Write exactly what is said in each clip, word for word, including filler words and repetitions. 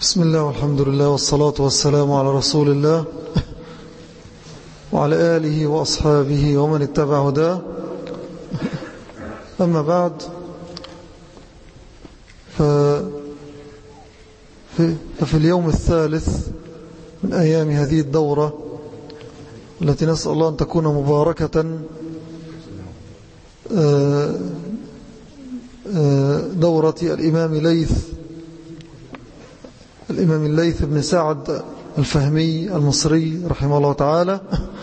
بسم الله والحمد لله والصلاة والسلام على رسول الله وعلى آله وأصحابه ومن اتبع هداه. أما بعد، ففي اليوم الثالث من أيام هذه الدورة التي نسأل الله أن تكون مباركة، دورة الإمام ليث الإمام الليث بن سعد الفهمي المصري رحمه الله تعالى،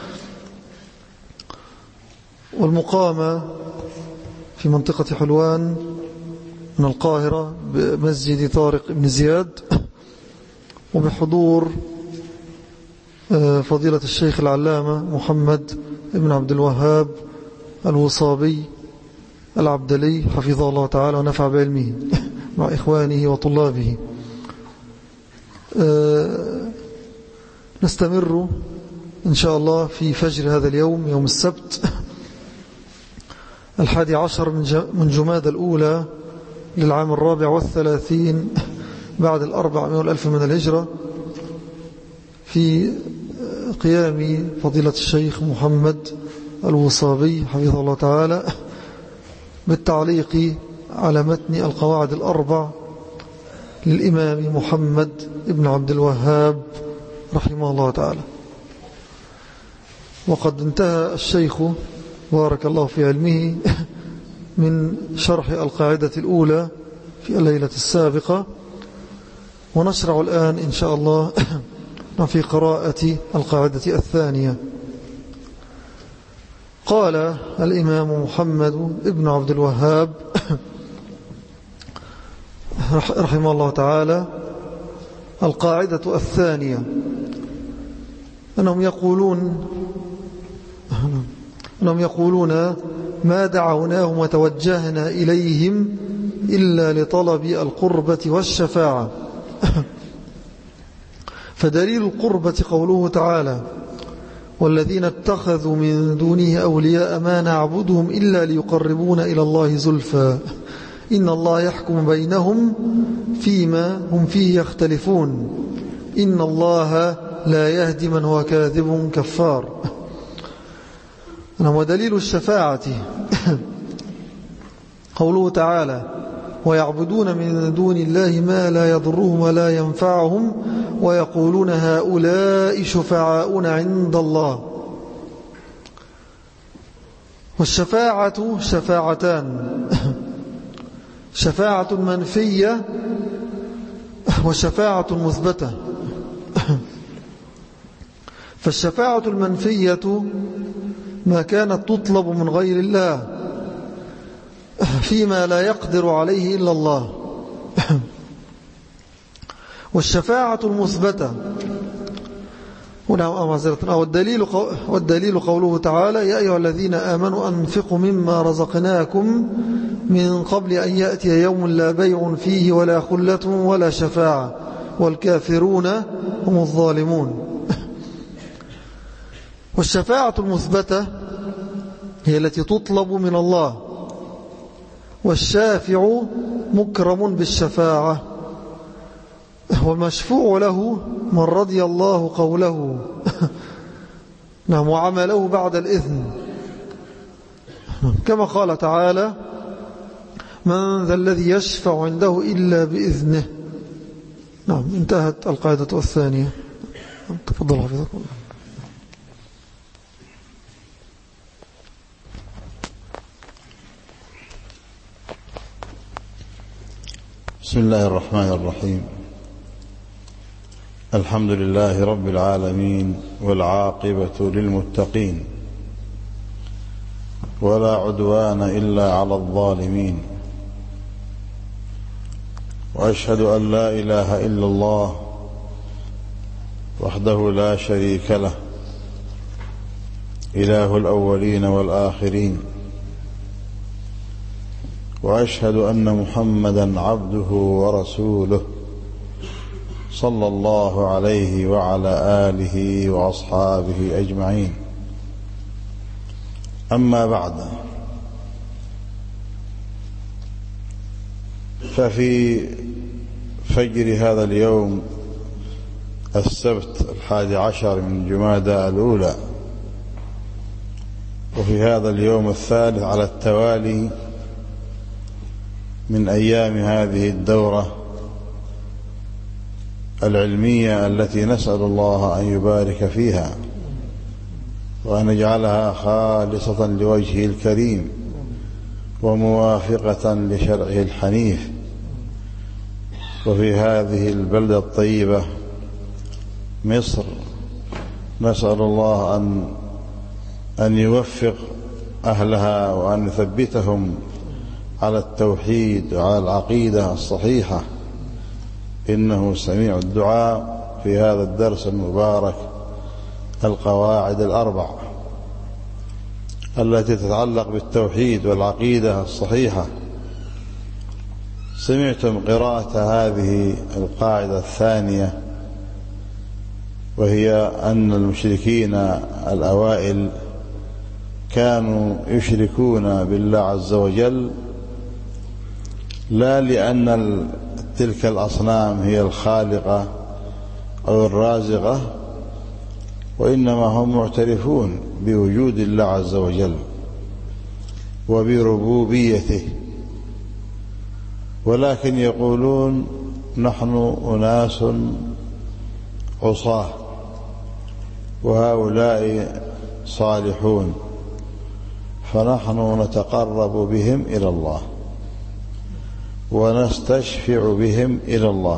والمقامة في منطقة حلوان من القاهرة بمسجد طارق بن زياد، وبحضور فضيلة الشيخ العلامة محمد بن عبد الوهاب الوصابي العبدلي حفظه الله تعالى ونفع بعلمه مع إخوانه وطلابه. نستمر إن شاء الله في فجر هذا اليوم، يوم السبت الحادي عشر من جمادى الأولى للعام الرابع والثلاثين بعد الأربعمائة والألف من الهجرة، في قيام فضيلة الشيخ محمد الوصابي حفظه الله تعالى بالتعليق على متن القواعد الأربع للإمام محمد ابن عبد الوهاب رحمه الله تعالى. وقد انتهى الشيخ بارك الله في علمه من شرح القاعدة الأولى في الليلة السابقة، ونشرع الآن إن شاء الله في قراءة القاعدة الثانية. قال الإمام محمد ابن عبد الوهاب رحمه الله تعالى: القاعدة الثانية أنهم يقولون أنهم يقولون ما دعوناهم وتوجهنا إليهم إلا لطلب القربة والشفاعة. فدليل القربة قوله تعالى: والذين اتخذوا من دونه أولياء ما نعبدهم إلا ليقربونا إلى الله زلفى إن الله يحكم بينهم فيما هم فيه يختلفون إن الله لا يهدي من هو كاذب كفار. ودليل الشفاعة قوله تعالى: ويعبدون من دون الله ما لا يضرهم ولا ينفعهم ويقولون هؤلاء شفعاؤنا عند الله. والشفاعة شفاعتان: شفاعة منفية وشفاعة مثبتة. فالشفاعة المنفية ما كانت تطلب من غير الله فيما لا يقدر عليه إلا الله. والشفاعة المثبتة والدليل والدليل قوله تعالى: يا أيها الذين آمنوا أنفقوا مما رزقناكم من قبل أن يأتي يوم لا بيع فيه ولا خلة ولا شفاعة والكافرون هم الظالمون. والشفاعة المثبتة هي التي تطلب من الله، والشافع مكرم بالشفاعة، والمشفوع له من رضي الله قوله نعم وعمله بعد الإذن، كما قال تعالى: من ذا الذي يشفع عنده إلا بإذنه. نعم، انتهت القاعدة الثانية. تفضل حفظكم الله. بسم الله الرحمن الرحيم. الحمد لله رب العالمين، والعاقبة للمتقين، ولا عدوان إلا على الظالمين. وأشهد أن لا إله إلا الله وحده لا شريك له، إله الأولين والآخرين. وأشهد أن محمدا عبده ورسوله صلى الله عليه وعلى آله وأصحابه أجمعين. أما بعد، ففي فجر هذا اليوم السبت الحادي عشر من جمادى الأولى، وفي هذا اليوم الثالث على التوالي من أيام هذه الدورة العلمية التي نسأل الله أن يبارك فيها وأن يجعلها خالصة لوجهه الكريم وموافقة لشرعه الحنيف. وفي هذه البلدة الطيبة مصر نسأل الله أن أن يوفق أهلها وأن يثبتهم على التوحيد وعلى العقيدة الصحيحة، إنه سميع الدعاء. في هذا الدرس المبارك القواعد الأربع التي تتعلق بالتوحيد والعقيدة الصحيحة. سمعتم قراءة هذه القاعدة الثانية، وهي أن المشركين الأوائل كانوا يشركون بالله عز وجل لا لأن تلك الأصنام هي الخالقة أو الرازقة، وإنما هم معترفون بوجود الله عز وجل وبربوبيته، ولكن يقولون نحن أناس عصاة وهؤلاء صالحون، فنحن نتقرب بهم إلى الله ونستشفع بهم إلى الله،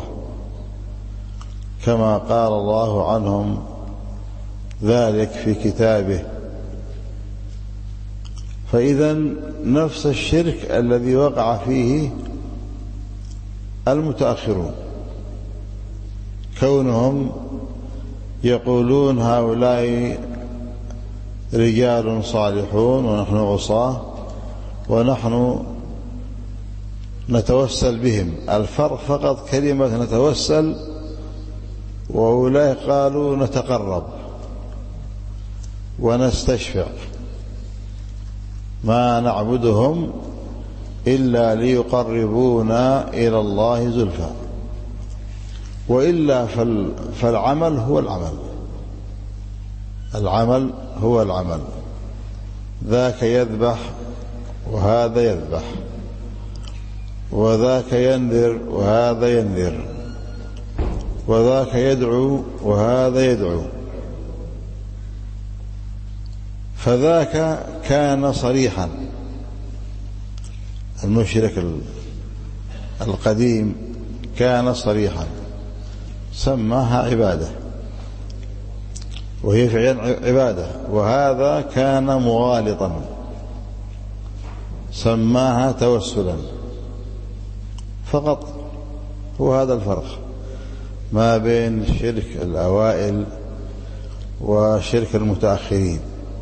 كما قال الله عنهم ذلك في كتابه. فإذا نفس الشرك الذي وقع فيه المتأخرون، كونهم يقولون هؤلاء رجال صالحون ونحن عصاة ونحن نتوسل بهم. الفرق فقط كلمة نتوسل، وأولئك قالوا نتقرب ونستشفع، ما نعبدهم إلا ليقربونا إلى الله زلفى، وإلا فالعمل هو العمل، العمل هو العمل، ذاك يذبح وهذا يذبح، وذاك ينذر وهذا ينذر، وذاك يدعو وهذا يدعو. فذاك كان صريحا، المشرك القديم كان صريحا سماها عبادة، وهي فعلا عبادة، وهذا كان مغالطا سماها توسلا فقط. هو هذا الفرق ما بين شرك الأوائل وشرك المتأخرين.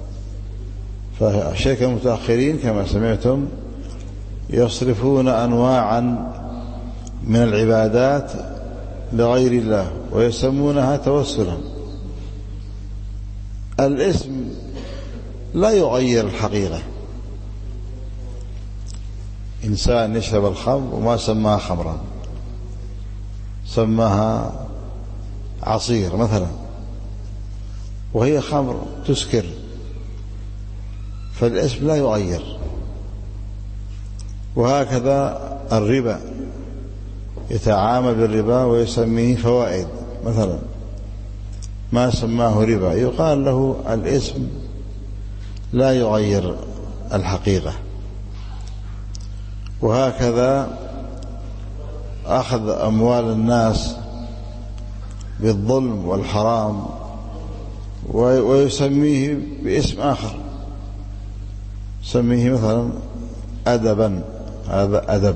فشرك المتأخرين كما سمعتم يصرفون أنواعا من العبادات لغير الله ويسمونها توسلا. الاسم لا يغير الحقيقة. إنسان يشرب الخمر وما سماها خمرا، سماها عصير مثلا، وهي خمر تسكر، فالاسم لا يغير. وهكذا الربا، يتعامل بالربا ويسميه فوائد مثلا، ما سماه ربا، يقال له الاسم لا يغير الحقيقة. وهكذا أخذ أموال الناس بالظلم والحرام ويسميه باسم آخر، يسميه مثلا أدبا، هذا أدب.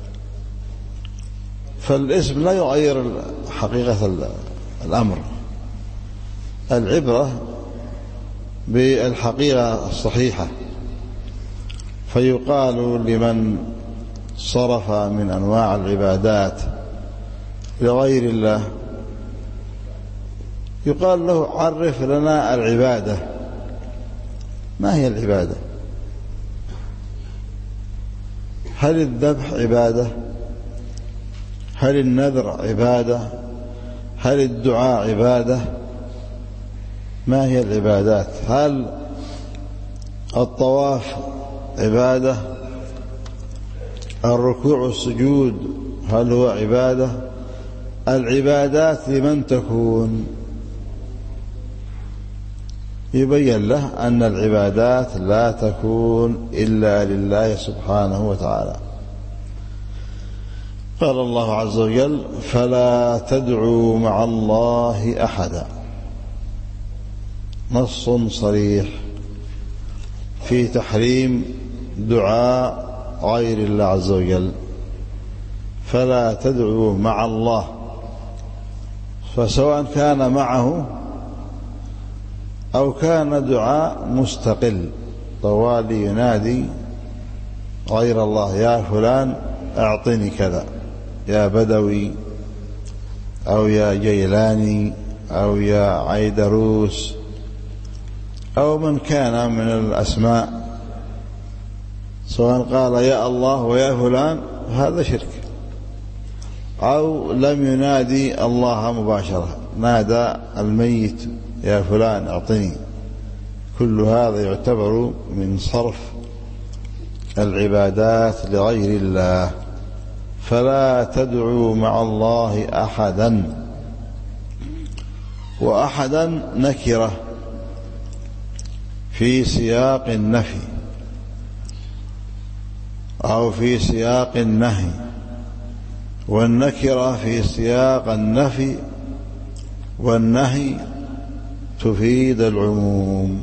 فالاسم لا يغير حقيقة الأمر. العبرة بالحقيقة الصحيحة. فيقال لمن صرف من أنواع العبادات لغير الله، يقال له عرف لنا العبادة، ما هي العبادة؟ هل الذبح عبادة؟ هل النذر عبادة؟ هل الدعاء عبادة؟ ما هي العبادات؟ هل الطواف عبادة؟ الركوع والسجود هل هو عبادة؟ العبادات لمن تكون؟ يبين له أن العبادات لا تكون إلا لله سبحانه وتعالى. قال الله عز وجل: فلا تدعوا مع الله أحدا. نص صريح في تحريم دعاء غير الله عز وجل. فلا تدعوا مع الله، فسواء كان معه أو كان دعاء مستقل طوال ينادي غير الله: يا فلان أعطني كذا، يا بدوي، أو يا جيلاني، أو يا عيدروس، أو من كان من الأسماء، سواء قال يا الله ويا فلان هذا شرك، أو لم ينادي الله مباشرة، نادى الميت: يا فلان أعطني. كل هذا يعتبر من صرف العبادات لغير الله. فلا تدعوا مع الله أحدا. وأحدا نكرة في سياق النفي أو في سياق النهي، والنكرة في سياق النفي والنهي تفيد العموم.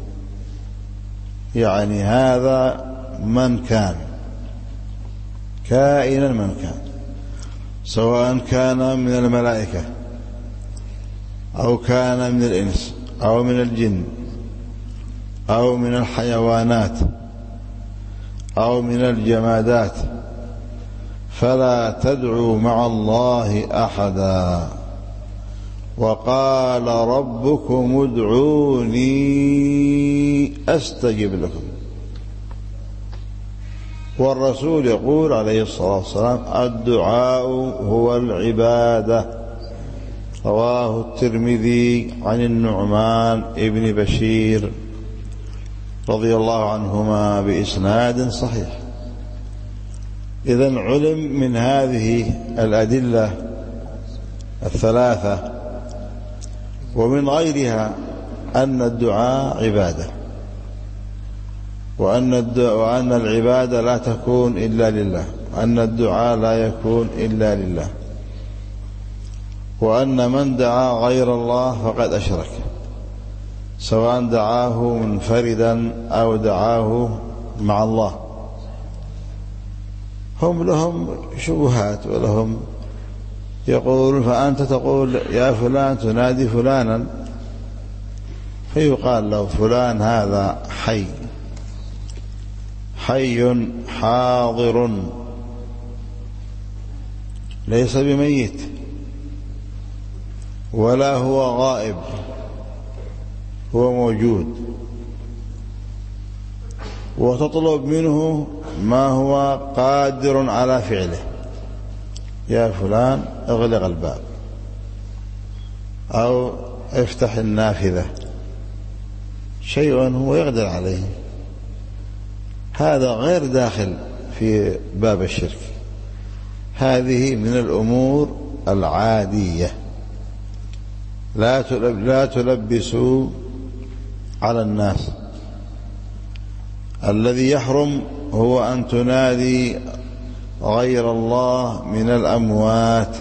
يعني هذا من كان، كائنا من كان، سواء كان من الملائكة أو كان من الإنس أو من الجن أو من الحيوانات أو من الجمادات. فلا تدعوا مع الله أحدا. وقال ربكم ادعوني أستجب لكم. والرسول يقول عليه الصلاة والسلام: الدعاء هو العبادة. رواه الترمذي عن النعمان ابن بشير رضي الله عنهما بإسناد صحيح. إذن علم من هذه الأدلة الثلاثة ومن غيرها أن الدعاء عبادة، وأن وأن العبادة لا تكون إلا لله، وأن الدعاء لا يكون إلا لله، وأن من دعا غير الله فقد أشرك، سواء دعاه منفردا أو دعاه مع الله. هم لهم شبهات ولهم يقول: فأنت تقول يا فلان تنادي فلانا، فيقال له: فلان هذا حي حي حاضر ليس بميت، ولا هو غائب، هو موجود، وتطلب منه ما هو قادر على فعله. يا فلان اغلق الباب، أو افتح النافذة، شيء هو يقدر عليه. هذا غير داخل في باب الشرك. هذه من الأمور العادية، لا لا تلبسوا على الناس. الذي يحرم هو أن تنادي غير الله من الأموات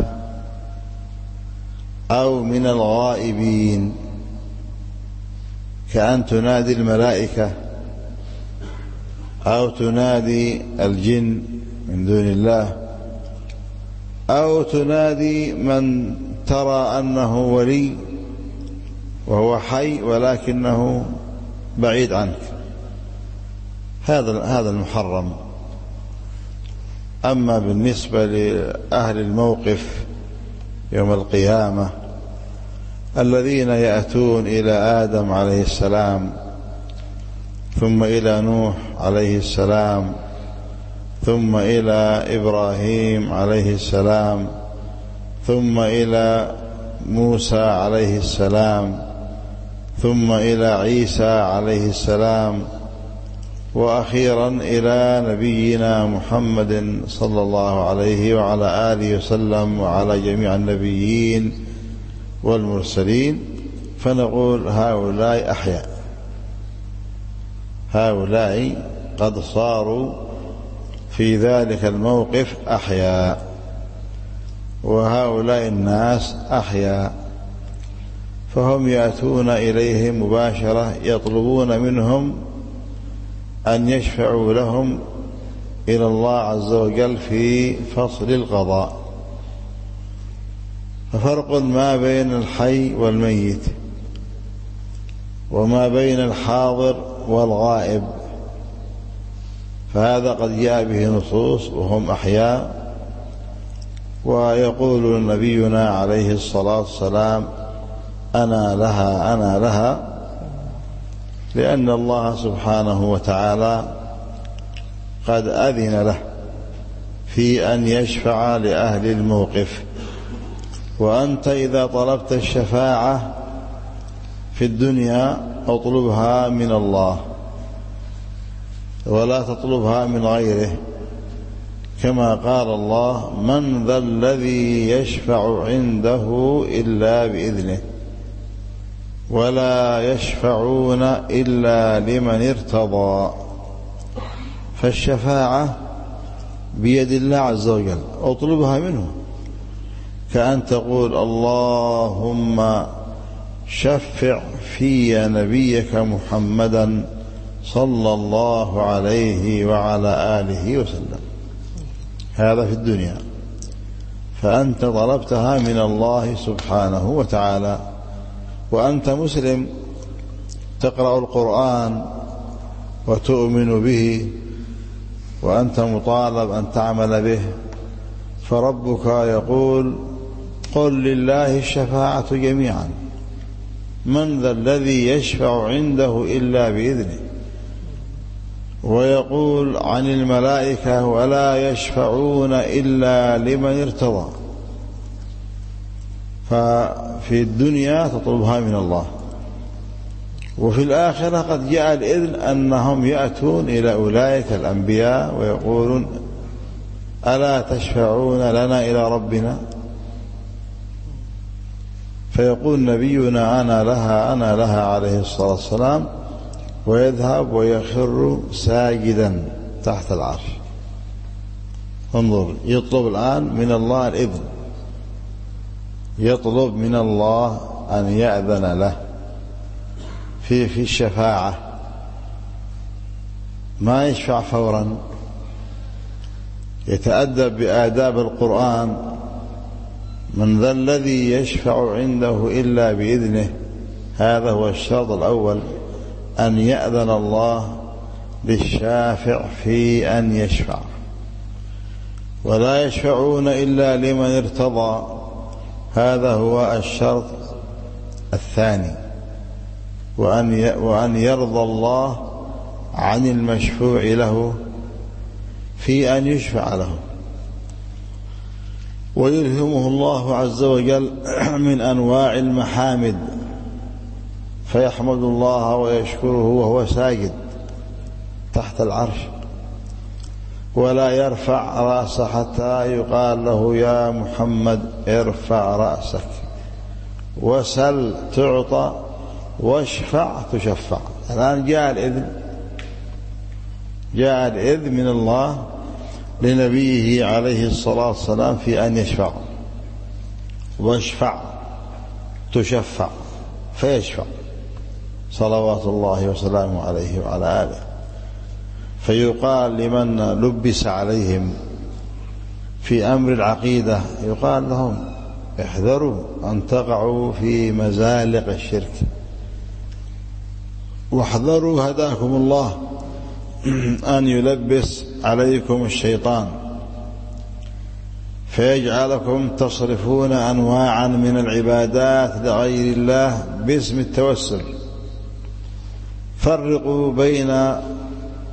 أو من الغائبين، كأن تنادي الملائكة أو تنادي الجن من دون الله، أو تنادي من ترى أنه ولي وهو حي ولكنه بعيد عنك. هذا هذا المحرم. أما بالنسبة لأهل الموقف يوم القيامة الذين يأتون إلى آدم عليه السلام، ثم إلى نوح عليه السلام، ثم إلى إبراهيم عليه السلام، ثم إلى موسى عليه السلام، ثم إلى عيسى عليه السلام، وأخيرا إلى نبينا محمد صلى الله عليه وعلى آله وسلم وعلى جميع النبيين والمرسلين. فنقول هؤلاء أحياء، هؤلاء قد صاروا في ذلك الموقف أحياء، وهؤلاء الناس أحياء، فهم يأتون إليهم مباشرة يطلبون منهم أن يشفعوا لهم إلى الله عز وجل في فصل القضاء. ففرق ما بين الحي والميت، وما بين الحاضر والغائب، فهذا قد جاء به نصوص وهم أحياء. ويقول نبينا عليه الصلاة والسلام أنا لها أنا لها، لأن الله سبحانه وتعالى قد أذن له في أن يشفع لأهل الموقف. وأنت إذا طلبت الشفاعة في الدنيا اطلبها من الله ولا تطلبها من غيره، كما قال الله من ذا الذي يشفع عنده إلا بإذنه ولا يشفعون إلا لمن ارتضى. فالشفاعة بيد الله عز وجل، اطلبها منه، كأن تقول اللهم شفع في نبيك محمدا صلى الله عليه وعلى آله وسلم. هذا في الدنيا، فأنت طلبتها من الله سبحانه وتعالى. وأنت مسلم تقرأ القرآن وتؤمن به، وأنت مطالب أن تعمل به، فربك يقول قل لله الشفاعة جميعا، من ذا الذي يشفع عنده إلا بإذنه. ويقول عن الملائكة ولا يشفعون إلا لمن ارتضى. ففي الدنيا تطلبها من الله، وفي الآخرة قد جاء الإذن أنهم يأتون إلى أولئك الأنبياء ويقولون ألا تشفعون لنا إلى ربنا؟ فيقول نبينا أنا لها أنا لها عليه الصلاة والسلام، ويذهب ويخر ساجدا تحت العرش. انظر، يطلب الآن من الله الإذن، يطلب من الله أن يأذن له في في الشفاعة، ما يشفع فورا، يتأدب بآداب القرآن. من ذا الذي يشفع عنده إلا بإذنه، هذا هو الشرط الأول، أن يأذن الله للشافع في أن يشفع. ولا يشفعون إلا لمن ارتضى، هذا هو الشرط الثاني، وأن وأن يرضى الله عن المشفوع له في أن يشفع له، ويلهمه الله عز وجل من أنواع المحامد، فيحمد الله ويشكره وهو ساجد تحت العرش، ولا يرفع رأسه حتى يقال له يا محمد ارفع رأسك، وسل تعطى، واشفع تشفع. الآن جاء الإذن، جاء الإذن من الله لنبيه عليه الصلاة والسلام في أن يشفع، واشفع تشفع، فيشفع صلوات الله وسلامه عليه وعلى آله. فيقال لمن لبس عليهم في أمر العقيدة، يقال لهم احذروا أن تقعوا في مزالق الشرك، واحذروا هداكم الله أن يلبس عليكم الشيطان فيجعلكم تصرفون أنواعا من العبادات لغير الله باسم التوسل. فرقوا بين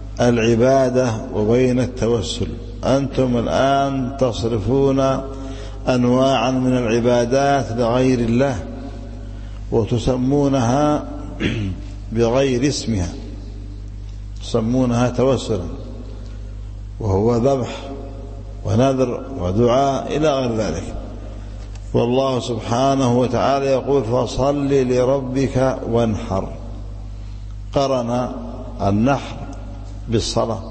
العبادة وبين التوسل. أنتم الآن تصرفون أنواعا من العبادات لغير الله وتسمونها بغير اسمها، تسمونها توسلا، وهو ذبح ونذر ودعاء إلى غير ذلك. والله سبحانه وتعالى يقول فصل لربك وانحر، قرن النحر بالصلاة.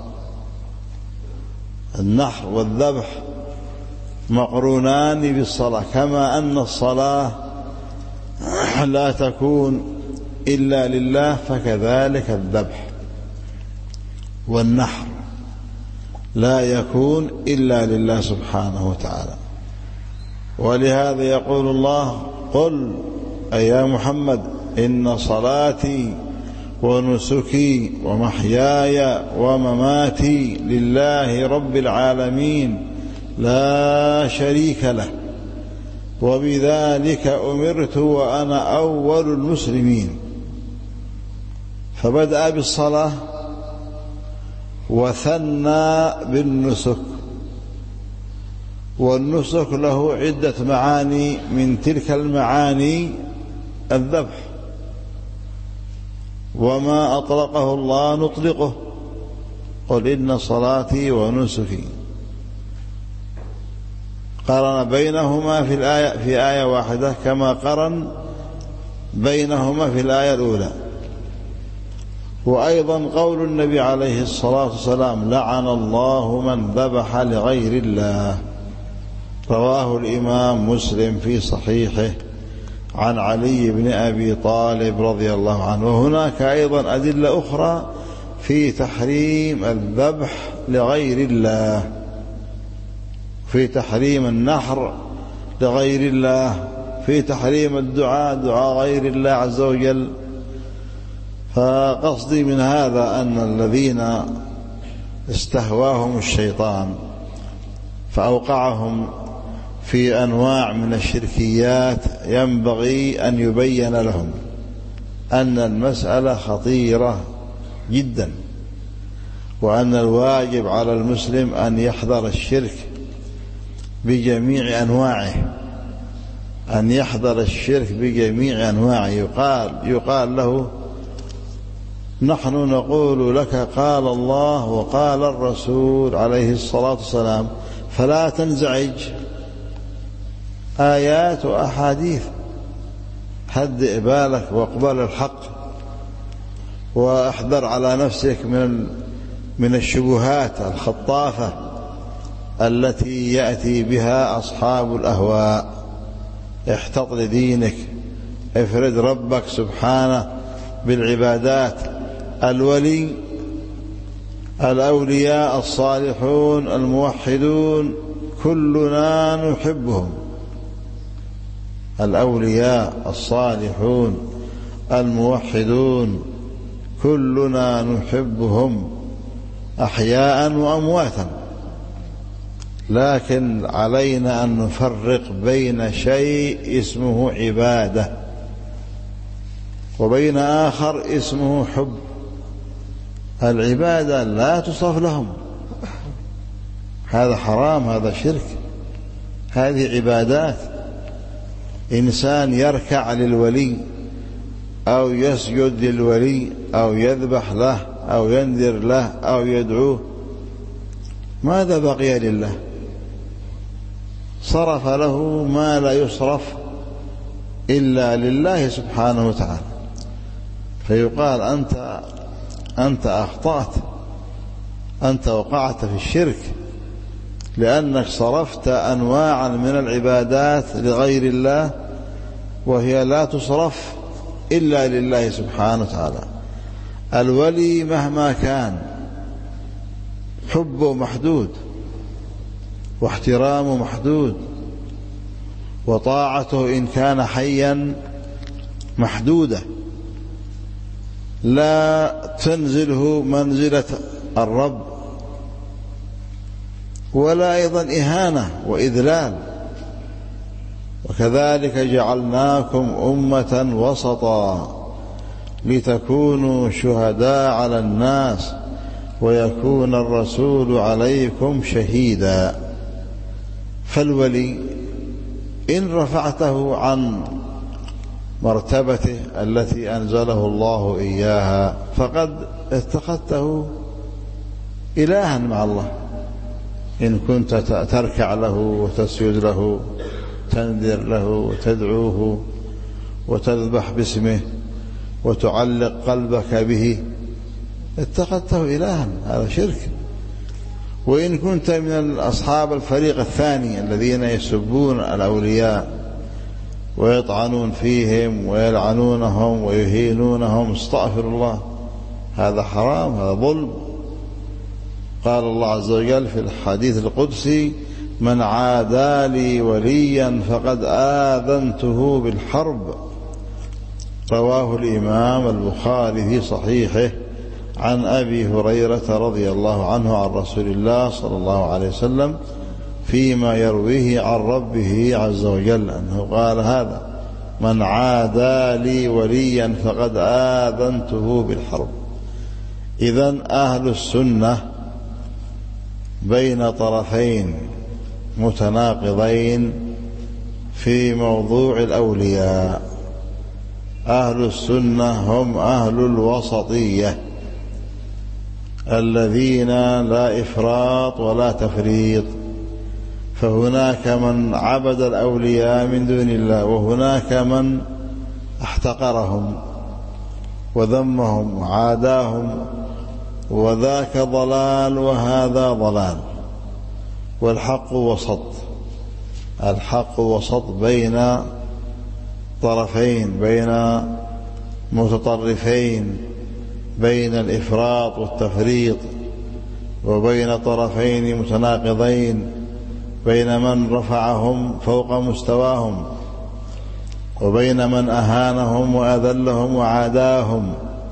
النحر والذبح مقرونان بالصلاة، كما أن الصلاة لا تكون إلا لله فكذلك الذبح والنحر لا يكون إلا لله سبحانه وتعالى. ولهذا يقول الله قل أي يا محمد إن صلاتي ونسكي ومحياي ومماتي لله رب العالمين لا شريك له وبذلك أمرت وأنا أول المسلمين. فبدأ بالصلاة وثنى بالنسك، والنسك له عدة معاني، من تلك المعاني الذبح، وما أطلقه الله نطلقه، قل إن صلاتي ونسكي. قرن بينهما في الآية في آية واحدة كما قرن بينهما في الآية الأولى. وأيضا قول النبي عليه الصلاة والسلام لعن الله من ذبح لغير الله، رواه الإمام مسلم في صحيحه عن علي بن أبي طالب رضي الله عنه. وهناك أيضا أدلة أخرى في تحريم الذبح لغير الله، في تحريم النحر لغير الله، في تحريم الدعاء دعاء غير الله عز وجل. فقصدي من هذا أن الذين استهواهم الشيطان فأوقعهم في أنواع من الشركيات ينبغي أن يبين لهم أن المسألة خطيرة جدا، وأن الواجب على المسلم أن يحذر الشرك بجميع أنواعه، أن يحذر الشرك بجميع أنواعه. يقال, يقال له نحن نقول لك قال الله وقال الرسول عليه الصلاة والسلام فلا تنزعج، آيات وأحاديث، هدئ بالك واقبل الحق، واحذر على نفسك من من الشبهات الخطافة التي يأتي بها أصحاب الأهواء. احتط لدينك، افرد ربك سبحانه بالعبادات. الولي الأولياء الصالحون الموحدون كلنا نحبهم، الأولياء الصالحون الموحدون كلنا نحبهم أحياء وأمواتا، لكن علينا أن نفرق بين شيء اسمه عبادة وبين آخر اسمه حب. العبادة لا تصرف لهم، هذا حرام، هذا شرك. هذه عبادات، إنسان يركع للولي أو يسجد للولي أو يذبح له أو ينذر له أو يدعوه، ماذا بقي لله؟ صرف له ما لا يصرف إلا لله سبحانه وتعالى. فيقال أنت أنت أخطأت، أنت وقعت في الشرك لأنك صرفت أنواعا من العبادات لغير الله وهي لا تصرف إلا لله سبحانه وتعالى. الولي مهما كان حبه محدود واحترامه محدود، وطاعته إن كان حيا محدودة، لا تنزله منزلة الرب، ولا أيضا إهانة وإذلال. وكذلك جعلناكم أمة وسطا لتكونوا شهداء على الناس ويكون الرسول عليكم شهيدا. فالولي إن رفعته عن مرتبته التي أنزله الله إياها فقد اتخذته إلها مع الله. إن كنت تركع له وتسجد له تنذر له وتدعوه وتذبح باسمه وتعلق قلبك به اتخذته إلها، هذا شرك. وإن كنت من أصحاب الفريق الثاني الذين يسبون الأولياء ويطعنون فيهم ويلعنونهم ويهينونهم، استغفر الله، هذا حرام، هذا ظلم. قال الله عز وجل في الحديث القدسي: من عادى لي وليا فقد آذنته بالحرب. رواه الإمام البخاري في صحيحه عن أبي هريرة رضي الله عنه عن رسول الله صلى الله عليه وسلم فيما يرويه عن ربه عز وجل أنه قال هذا: من عادى لي وليا فقد آذنته بالحرب. إذن أهل السنة بين طرفين متناقضين في موضوع الأولياء. أهل السنة هم أهل الوسطية الذين لا إفراط ولا تفريط، فهناك من عبد الأولياء من دون الله، وهناك من احتقرهم وذمهم وعاداهم، وذاك ضلال وهذا ضلال. والحق وسط، الحق وسط بين طرفين، بين متطرفين، بين الإفراط والتفريط، وبين طرفين متناقضين، بين من رفعهم فوق مستواهم وبين من أهانهم وأذلهم وعاداهم.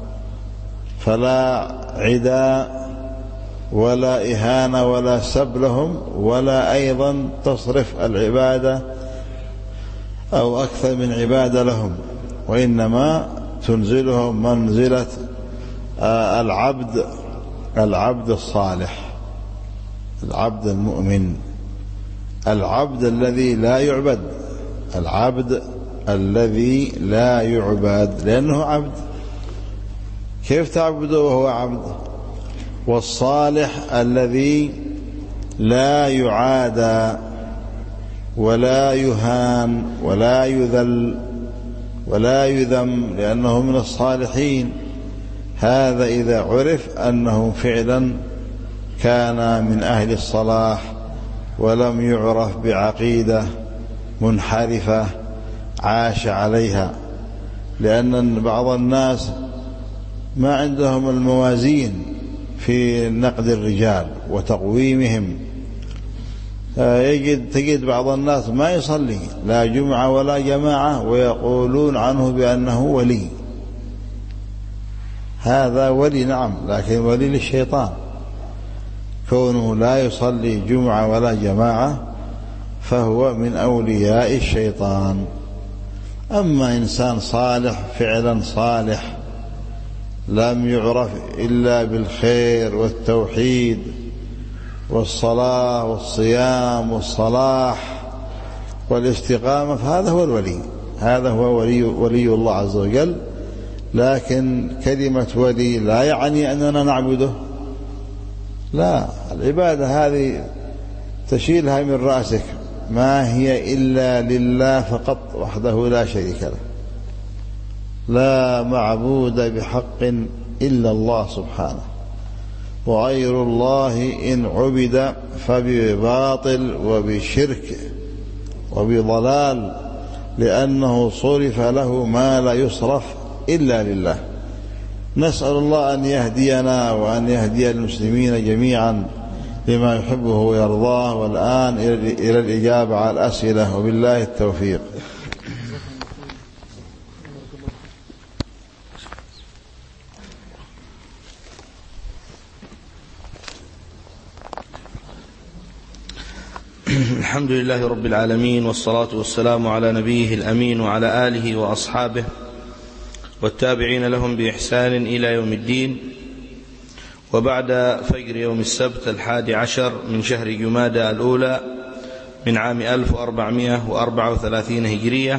فلا عداء ولا إهانة ولا سب لهم، ولا أيضا تصرف العبادة أو أكثر من عبادة لهم، وإنما تنزلهم منزلة العبد العبد الصالح، العبد المؤمن، العبد الذي لا يعبد، العبد الذي لا يعبد لأنه عبد، كيف تعبده وهو عبد؟ والصالح الذي لا يعادى ولا يهان ولا يذل ولا يذم لأنه من الصالحين. هذا إذا عرف أنه فعلا كان من أهل الصلاح ولم يعرف بعقيدة منحرفة عاش عليها. لأن بعض الناس ما عندهم الموازين في نقد الرجال وتقويمهم. يجد تجد بعض الناس ما يصلي لا جمعة ولا جماعة ويقولون عنه بأنه ولي. هذا ولي نعم، لكن ولي للشيطان. كونه لا يصلي جمعة ولا جماعة فهو من أولياء الشيطان. أما إنسان صالح فعلا صالح لم يعرف إلا بالخير والتوحيد والصلاة والصيام والصلاح والاستقامة، فهذا هو الولي، هذا هو ولي, ولي الله عز وجل. لكن كلمة ولي لا يعني أننا نعبده، لا، العبادة هذه تشيلها من رأسك، ما هي إلا لله فقط وحده لا شريك له، لا معبود بحق إلا الله سبحانه، وغير الله إن عبد فبباطل وبشرك وبضلال، لأنه صرف له ما لا يصرف إلا لله. نسأل الله أن يهدينا وأن يهدي المسلمين جميعا لما يحبه ويرضاه. والآن إلى الإجابة على الأسئلة، وبالله التوفيق. الحمد لله رب العالمين، والصلاة والسلام على نبيه الأمين وعلى آله وأصحابه والتابعين لهم بإحسان إلى يوم الدين. وبعد فجر يوم السبت الحادي عشر من شهر جمادى الأولى من عام ألف وأربعمائة وأربعة وثلاثين هجرية،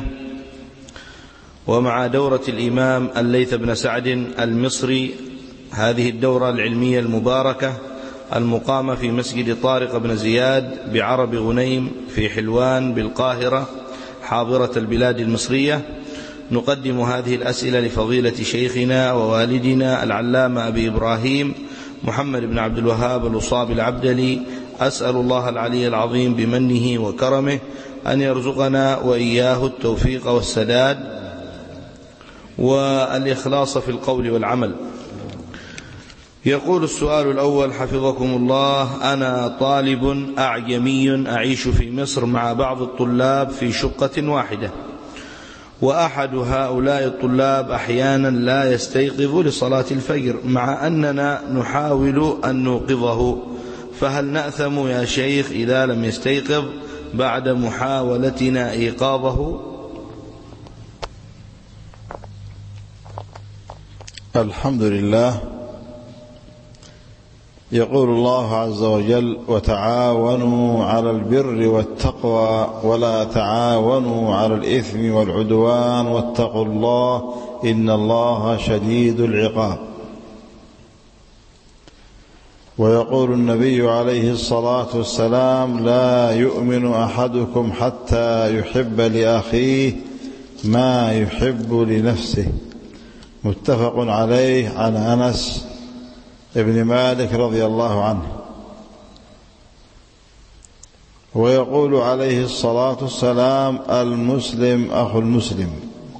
ومع دورة الإمام الليث بن سعد المصري، هذه الدورة العلمية المباركة المقامة في مسجد طارق بن زياد بعرب غنيم في حلوان بالقاهرة حاضرة البلاد المصرية. نقدم هذه الأسئلة لفضيلة شيخنا ووالدنا العلامة أبي إبراهيم محمد بن عبد الوهاب الوصاب العبدلي، أسأل الله العلي العظيم بمنه وكرمه أن يرزقنا وإياه التوفيق والسداد والإخلاص في القول والعمل. يقول السؤال الأول حفظكم الله: أنا طالب أعجمي أعيش في مصر مع بعض الطلاب في شقة واحدة، وأحد هؤلاء الطلاب أحيانا لا يستيقظ لصلاة الفجر مع أننا نحاول أن نوقظه، فهل نأثم يا شيخ إذا لم يستيقظ بعد محاولتنا إيقاظه؟ الحمد لله. يقول الله عز وجل: وتعاونوا على البر والتقوى ولا تعاونوا على الإثم والعدوان واتقوا الله إن الله شديد العقاب. ويقول النبي عليه الصلاة والسلام: لا يؤمن أحدكم حتى يحب لأخيه ما يحب لنفسه. متفق عليه، عن أنس ابن مالك رضي الله عنه. ويقول عليه الصلاة والسلام: المسلم أخو المسلم.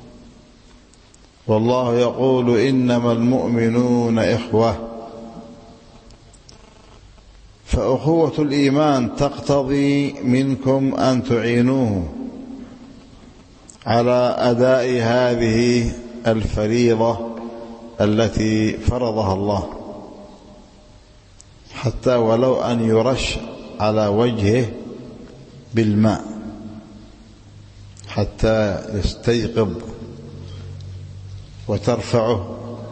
والله يقول: إنما المؤمنون إخوة. فأخوة الإيمان تقتضي منكم أن تعينوه على أداء هذه الفريضة التي فرضها الله، حتى ولو أن يرش على وجهه بالماء حتى يستيقظ وترفعه،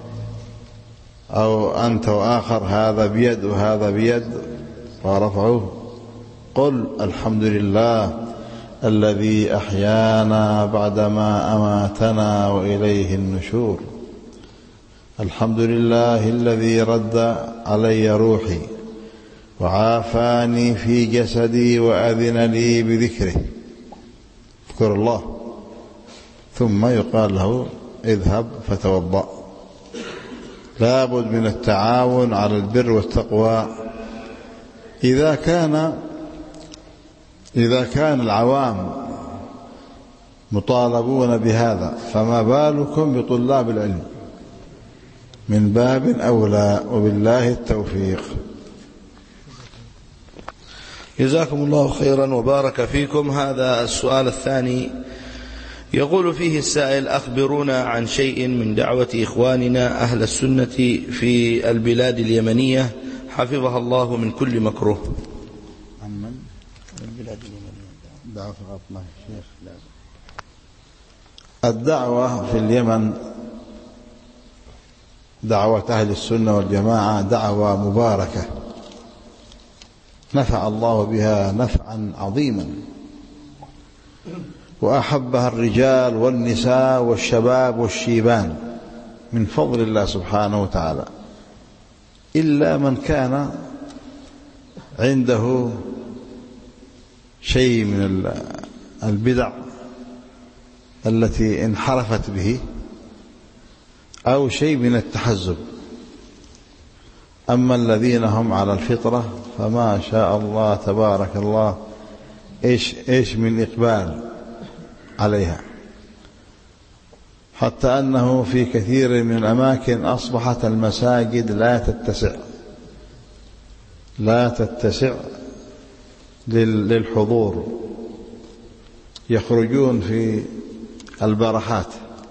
أو أنت وآخر هذا بيد وهذا بيد ورفعه. قل الحمد لله الذي أحيانا بعدما أماتنا وإليه النشور. الحمد لله الذي رد علي روحي وعافاني في جسدي وأذن لي بذكره. اذكر الله، ثم يقال له: اذهب فتوضأ. لا بد من التعاون على البر والتقوى. إذا كان إذا كان العوام مطالبون بهذا، فما بالكم بطلاب العلم؟ من باب أولى، وبالله التوفيق. جزاكم الله خيرا وبارك فيكم. هذا السؤال الثاني يقول فيه السائل: أخبرونا عن شيء من دعوة إخواننا أهل السنة في البلاد اليمنية حفظها الله من كل مكروه. عمن البلاد اليمنية دعوة الله الشيخ. الدعوة في اليمن، دعوة أهل السنة والجماعة، دعوة مباركة نفع الله بها نفعا عظيما، وأحبها الرجال والنساء والشباب والشيبان من فضل الله سبحانه وتعالى، إلا من كان عنده شيء من البدع التي انحرفت به، أو شيء من التحزب. أما الذين هم على الفطرة فما شاء الله تبارك الله إيش, إيش من إقبال عليها، حتى أنه في كثير من الأماكن أصبحت المساجد لا تتسع لا تتسع للحضور، يخرجون في البرحات،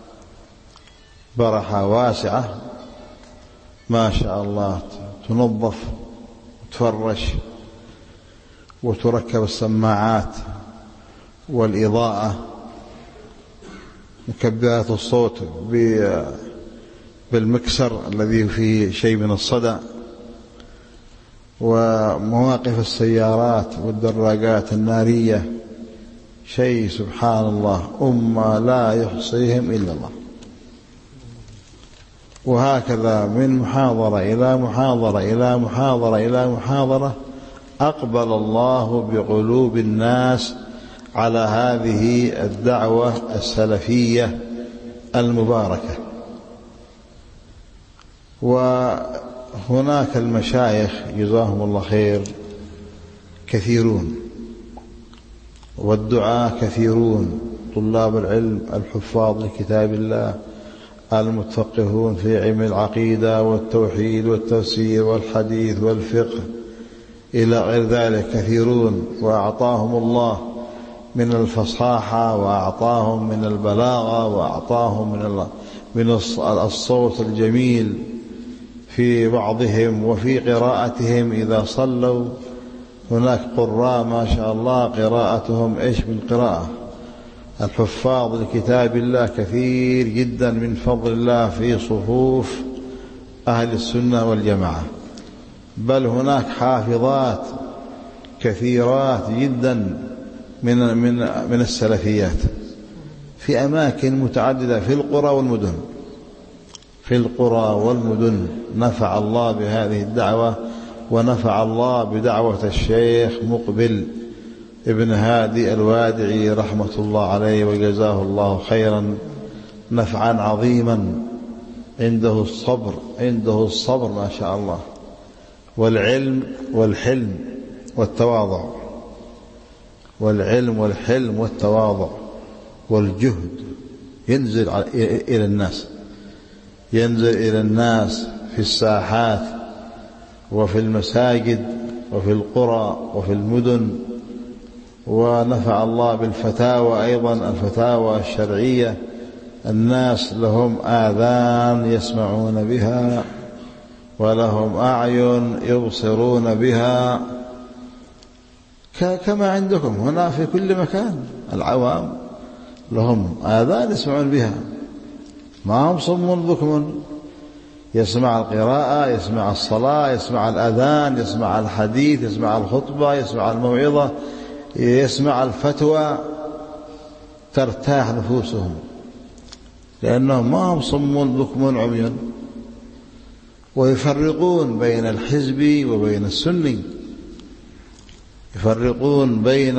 برحة واسعة ما شاء الله، تنظف وتفرش وتركب السماعات والإضاءة، مكبرات الصوت بالمكسر الذي فيه شيء من الصدى، ومواقف السيارات والدراجات النارية شيء سبحان الله، أمة لا يحصيهم إلا الله. وهكذا من محاضرة إلى محاضرة إلى محاضرة إلى محاضرة أقبل الله بقلوب الناس على هذه الدعوة السلفية المباركة. وهناك المشايخ جزاهم الله خير كثيرون، والدعاة كثيرون، طلاب العلم الحفاظ لكتاب الله المتفقهون في علم العقيدة والتوحيد والتفسير والحديث والفقه إلى غير ذلك كثيرون، وأعطاهم الله من الفصاحة وأعطاهم من البلاغة وأعطاهم من من الصوت الجميل في بعضهم وفي قراءتهم إذا صلوا. هناك قراء ما شاء الله قراءتهم إيش من قراءة، الحفاظ لكتاب الله كثير جدا من فضل الله في صفوف أهل السنة والجماعة، بل هناك حافظات كثيرات جدا من من من السلفيات في أماكن متعددة في القرى والمدن. في القرى والمدن نفع الله بهذه الدعوة، ونفع الله بدعوة الشيخ مقبل ابن هادي الوادعي رحمة الله عليه وجزاه الله خيرا نفعا عظيما. عنده الصبر عنده الصبر ما شاء الله، والعلم والحلم والتواضع، والعلم والحلم والتواضع والجهد. ينزل إلى الناس ينزل إلى الناس في الساحات وفي المساجد وفي القرى وفي المدن. ونفع الله بالفتاوى أيضا، الفتاوى الشرعية، الناس لهم آذان يسمعون بها ولهم أعين يبصرون بها كما عندكم هنا في كل مكان. العوام لهم آذان يسمعون بها، ما هم صم بكم. يسمع القراءة، يسمع الصلاة، يسمع الأذان، يسمع الحديث، يسمع الخطبة، يسمع الموعظة، يسمع الفتوى، ترتاح نفوسهم لأنهم ما هم صم بكم عمي. ويفرقون بين الحزب وبين السني، يفرقون بين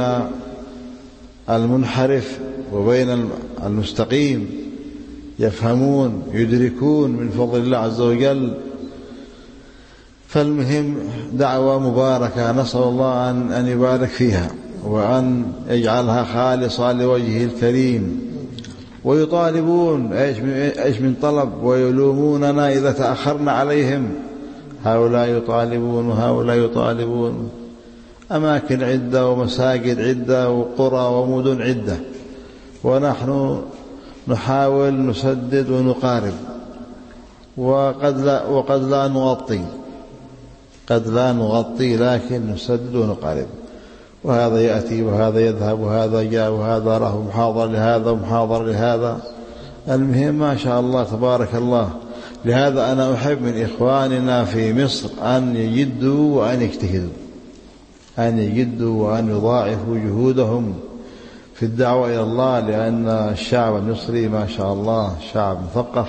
المنحرف وبين المستقيم، يفهمون يدركون من فضل الله عز وجل. فالمهم دعوة مباركة، نسأل الله أن أن يبارك فيها وأن يجعلها خالصة لوجهه الكريم. ويطالبون ايش من طلب، ويلوموننا إذا تأخرنا عليهم. هؤلاء يطالبون وهؤلاء يطالبون. أماكن عدة ومساجد عدة وقرى ومدن عدة، ونحن نحاول نسدد ونقارب، وقد لا, وقد لا نغطي قد لا نغطي لكن نسدد ونقارب. وهذا يأتي وهذا يذهب وهذا جاء وهذا راح محاضر لهذا ومحاضر لهذا. المهم ما شاء الله تبارك الله. لهذا أنا أحب من إخواننا في مصر أن يجدوا وأن يجتهدوا، أن يجدوا وأن يضاعفوا جهودهم في الدعوة إلى الله، لأن الشعب المصري ما شاء الله شعب مثقف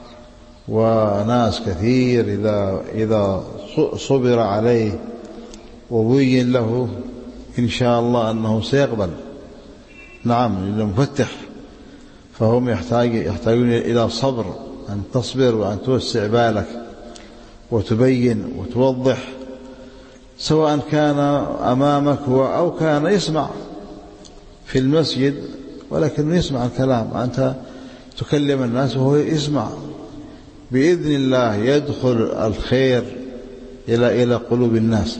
وناس كثير. إذا إذا صبر عليه وبين له إن شاء الله أنه سيقبل. نعم المفتح، فهم يحتاج يحتاجون إلى صبر، أن تصبر وأن توسع بالك وتبين وتوضح، سواء كان أمامك أو كان يسمع في المسجد ولكن يسمع الكلام. أنت تكلم الناس وهو يسمع، بإذن الله يدخل الخير إلى إلى قلوب الناس.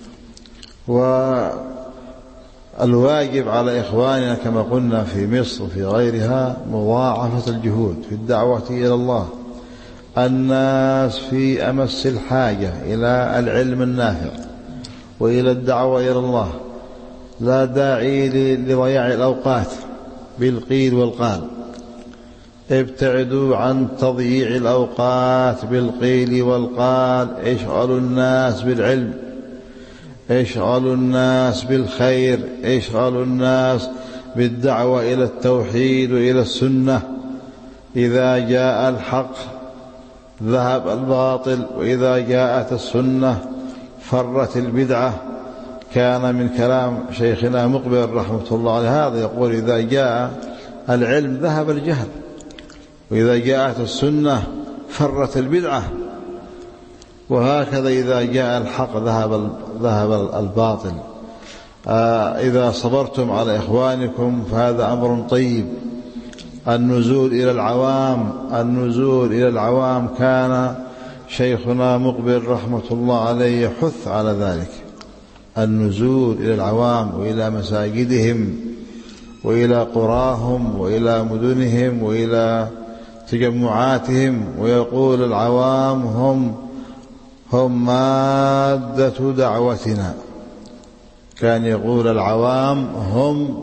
والواجب على إخواننا كما قلنا في مصر وفي غيرها مضاعفة الجهود في الدعوة إلى الله. الناس في أمس الحاجة إلى العلم النافع وإلى الدعوة إلى الله. لا داعي لضياع الأوقات بالقيل والقال. ابتعدوا عن تضييع الأوقات بالقيل والقال. اشغلوا الناس بالعلم، اشغلوا الناس بالخير، اشغلوا الناس بالدعوة إلى التوحيد وإلى السنة. إذا جاء الحق ذهب الباطل، وإذا جاءت السنة فرت البدعة. كان من كلام شيخنا مقبل رحمة الله عليه هذا، يقول: إذا جاء العلم ذهب الجهل، وإذا جاءت السنة فرت البدعة، وهكذا إذا جاء الحق ذهب ذهب الباطل. آه إذا صبرتم على إخوانكم فهذا أمر طيب. النزول إلى العوام النزول إلى العوام كان شيخنا مقبل رحمة الله عليه يحث على ذلك، النزول إلى العوام وإلى مساجدهم وإلى قراهم وإلى مدنهم وإلى تجمعاتهم، ويقول: العوام هم هم مادة دعوتنا. كان يقول: العوام هم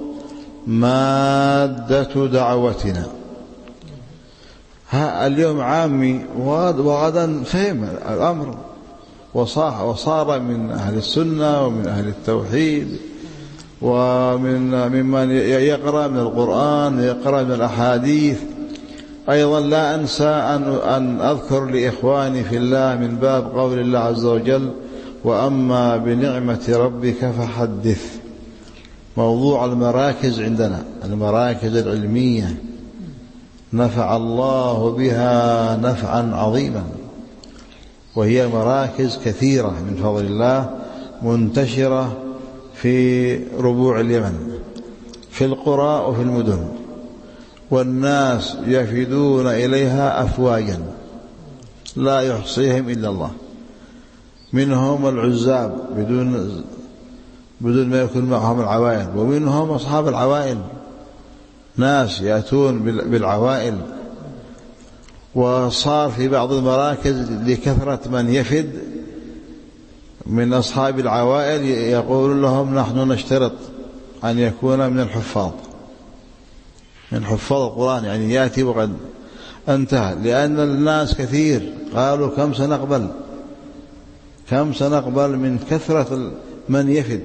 مادة دعوتنا. ها اليوم عامي وغدا فهم الأمر وصار من أهل السنة ومن أهل التوحيد ومن ممن يقرأ من القرآن ويقرأ من الأحاديث. أيضا لا أنسى أن أذكر لإخواني في الله من باب قول الله عز وجل: وأما بنعمة ربك فحدث. موضوع المراكز عندنا، المراكز العلمية نفع الله بها نفعا عظيما، وهي مراكز كثيرة من فضل الله منتشرة في ربوع اليمن، في القرى وفي المدن، والناس يفدون إليها أفواجا لا يحصيهم إلا الله. منهم العزاب بدون بدون ما يكون معهم العوائل، ومنهم أصحاب العوائل، ناس يأتون بالعوائل. وصار في بعض المراكز لكثرة من يفد من أصحاب العوائل يقول لهم: نحن نشترط أن يكون من الحفاظ من حفاظ القرآن، يعني يأتي وقد انتهى، لأن الناس كثير. قالوا: كم سنقبل كم سنقبل من كثرة من يفد؟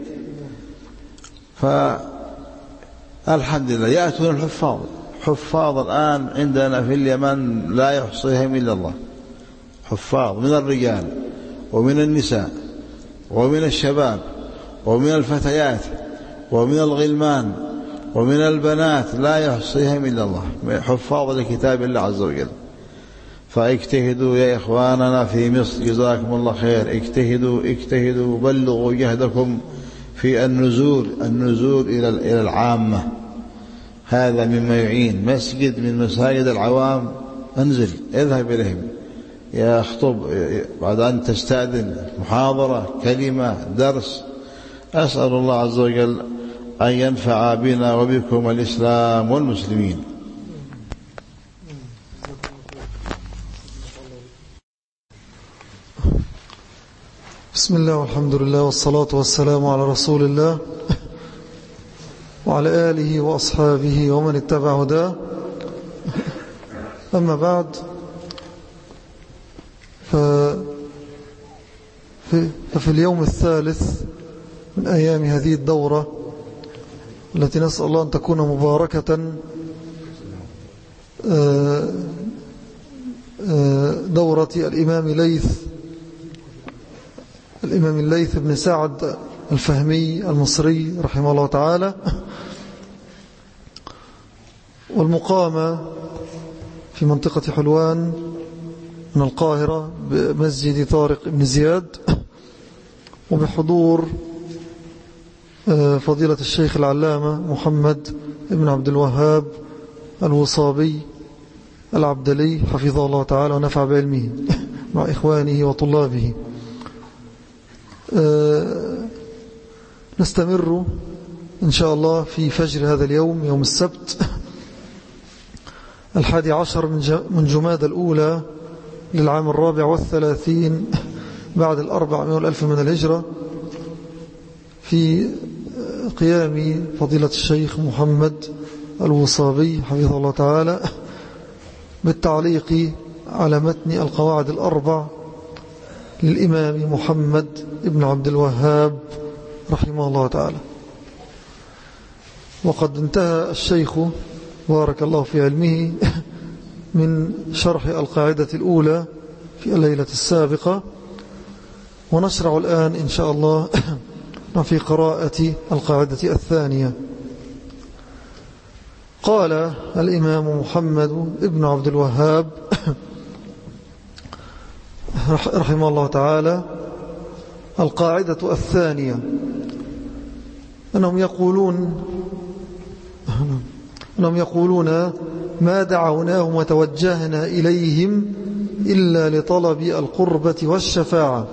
فالحمد لله يأتون الحفاظ. حفاظ الآن عندنا في اليمن لا يحصيهم إلا الله، حفاظ من الرجال ومن النساء ومن الشباب ومن الفتيات ومن الغلمان ومن البنات، لا يحصيهم إلا الله، حفاظ لكتاب الله عز وجل. فاجتهدوا يا إخواننا في مصر، جزاكم الله خير، اجتهدوا اجتهدوا بلغوا جهدكم في النزول النزول إلى إلى العامة. هذا مما يعين. مسجد من مساجد العوام انزل اذهب إليهم، يا اخطب بعد أن تستأذن، محاضرة، كلمة، درس. أسأل الله عز وجل أن ينفع بنا وبكم الإسلام والمسلمين. بسم الله والحمد لله والصلاة والسلام على رسول الله وعلى آله وأصحابه ومن اتبع هداه. أما بعد، ففي اليوم الثالث من أيام هذه الدورة التي نسأل الله أن تكون مباركة، دورة الإمام ليث الإمام الليث بن سعد الفهمي المصري رحمه الله تعالى، والمقامة في منطقة حلوان من القاهرة بمسجد طارق بن زياد، وبحضور فضيلة الشيخ العلامة محمد بن عبد الوهاب الوصابي العبدلي حفظه الله تعالى ونفع بعلمه مع إخوانه وطلابه. نستمر إن شاء الله في فجر هذا اليوم، يوم السبت الحادي عشر من جمادى الأولى للعام الرابع والثلاثين بعد الأربعمائة والألف من الهجرة، في قيام فضيلة الشيخ محمد الوصابي حفظه الله تعالى بالتعليق على متن القواعد الأربع للإمام محمد بن عبد الوهاب رحمه الله تعالى. وقد انتهى الشيخ بارك الله في علمه من شرح القاعدة الأولى في الليلة السابقة، ونشرع الآن إن شاء الله في قراءة القاعدة الثانية. قال الإمام محمد ابن عبد الوهاب رحمه الله تعالى: القاعدة الثانية أنهم يقولون أنهم يقولون ما دعوناهم وتوجهنا إليهم إلا لطلب القربة والشفاعة.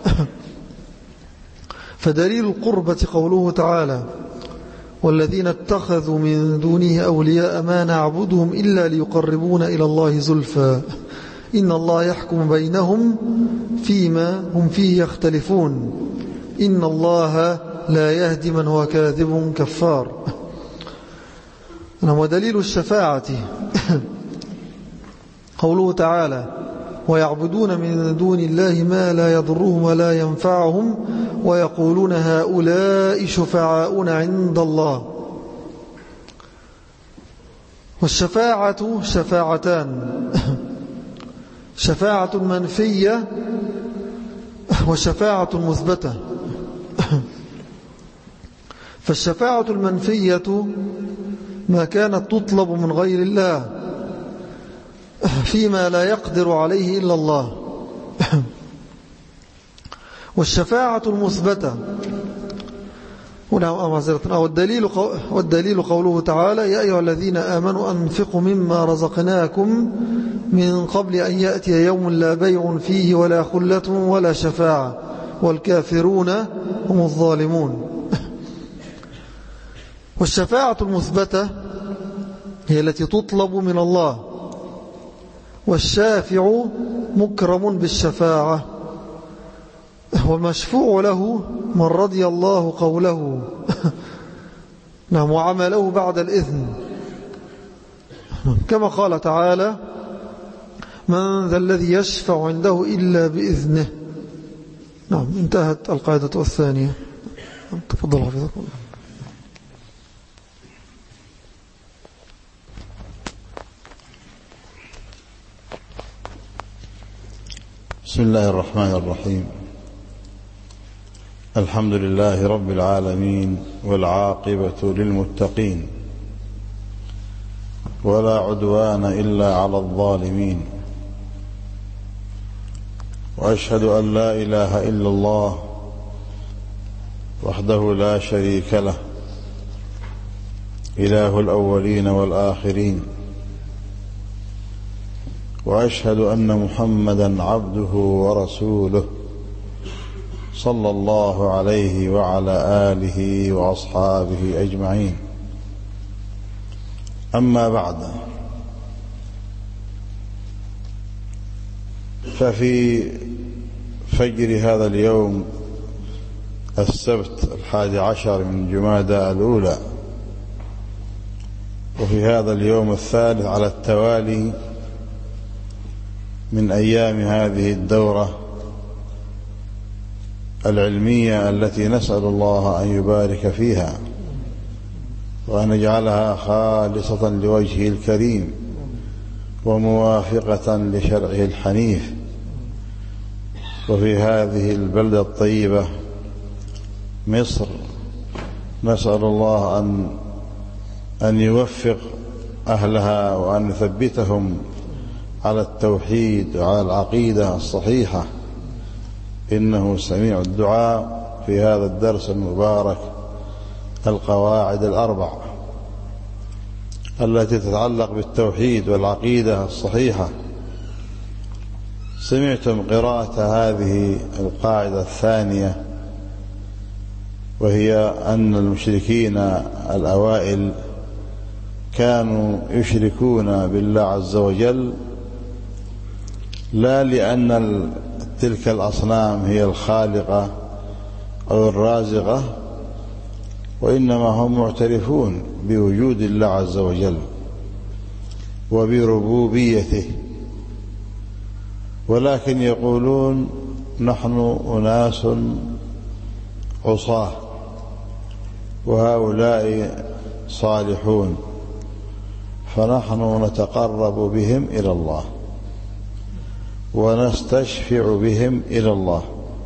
فدليل القربة قوله تعالى: والذين اتخذوا من دونه أولياء ما نعبدهم إلا ليقربون إلى الله زلفى إن الله يحكم بينهم فيما هم فيه يختلفون إن الله لا يهدي من هو كاذب كفار. ودليل الشفاعة قوله تعالى: ويعبدون من دون الله ما لا يضرهم ولا ينفعهم ويقولون هؤلاء شفعاؤنا عند الله. والشفاعة شفاعتان: شفاعة منفية وشفاعة مثبتة. فالشفاعة المنفية ما كانت تطلب من غير الله فيما لا يقدر عليه إلا الله. والشفاعة المثبتة والدليل والدليل قوله تعالى: يا أيها الذين آمنوا أنفقوا مما رزقناكم من قبل أن يأتي يوم لا بيع فيه ولا خلة ولا شفاعة والكافرون هم الظالمون. والشفاعة المثبتة هي التي تطلب من الله، والشافع مكرم بالشفاعة، والمشفوع له من رضي الله قوله نعم وعمله بعد الإذن، كما قال تعالى: من ذا الذي يشفع عنده إلا بإذنه. نعم، انتهت القاعدة الثانية. تفضل حفظكم. بسم الله الرحمن الرحيم. الحمد لله رب العالمين، والعاقبة للمتقين، ولا عدوان إلا على الظالمين، وأشهد أن لا إله إلا الله وحده لا شريك له، إله الأولين والآخرين، وأشهد أن محمدا عبده ورسوله صلى الله عليه وعلى آله وأصحابه أجمعين. أما بعد، ففي فجر هذا اليوم السبت الحادي عشر من جمادى الأولى، وفي هذا اليوم الثالث على التوالي من أيام هذه الدورة العلمية التي نسأل الله أن يبارك فيها وأن يجعلها خالصة لوجهه الكريم وموافقة لشرعه الحنيف. وفي هذه البلدة الطيبة مصر نسأل الله أن أن يوفق أهلها وأن يثبتهم على التوحيد وعلى العقيدة الصحيحة، إنه سميع الدعاء. في هذا الدرس المبارك القواعد الأربع التي تتعلق بالتوحيد والعقيدة الصحيحة. سمعتم قراءة هذه القاعدة الثانية، وهي أن المشركين الأوائل كانوا يشركون بالله عز وجل لا لأن تلك الأصنام هي الخالقة أو الرازقة، وإنما هم معترفون بوجود الله عز وجل وبربوبيته، ولكن يقولون نحن أناس عصاة، وهؤلاء صالحون فنحن نتقرب بهم إلى الله ونستشفع بهم إلى الله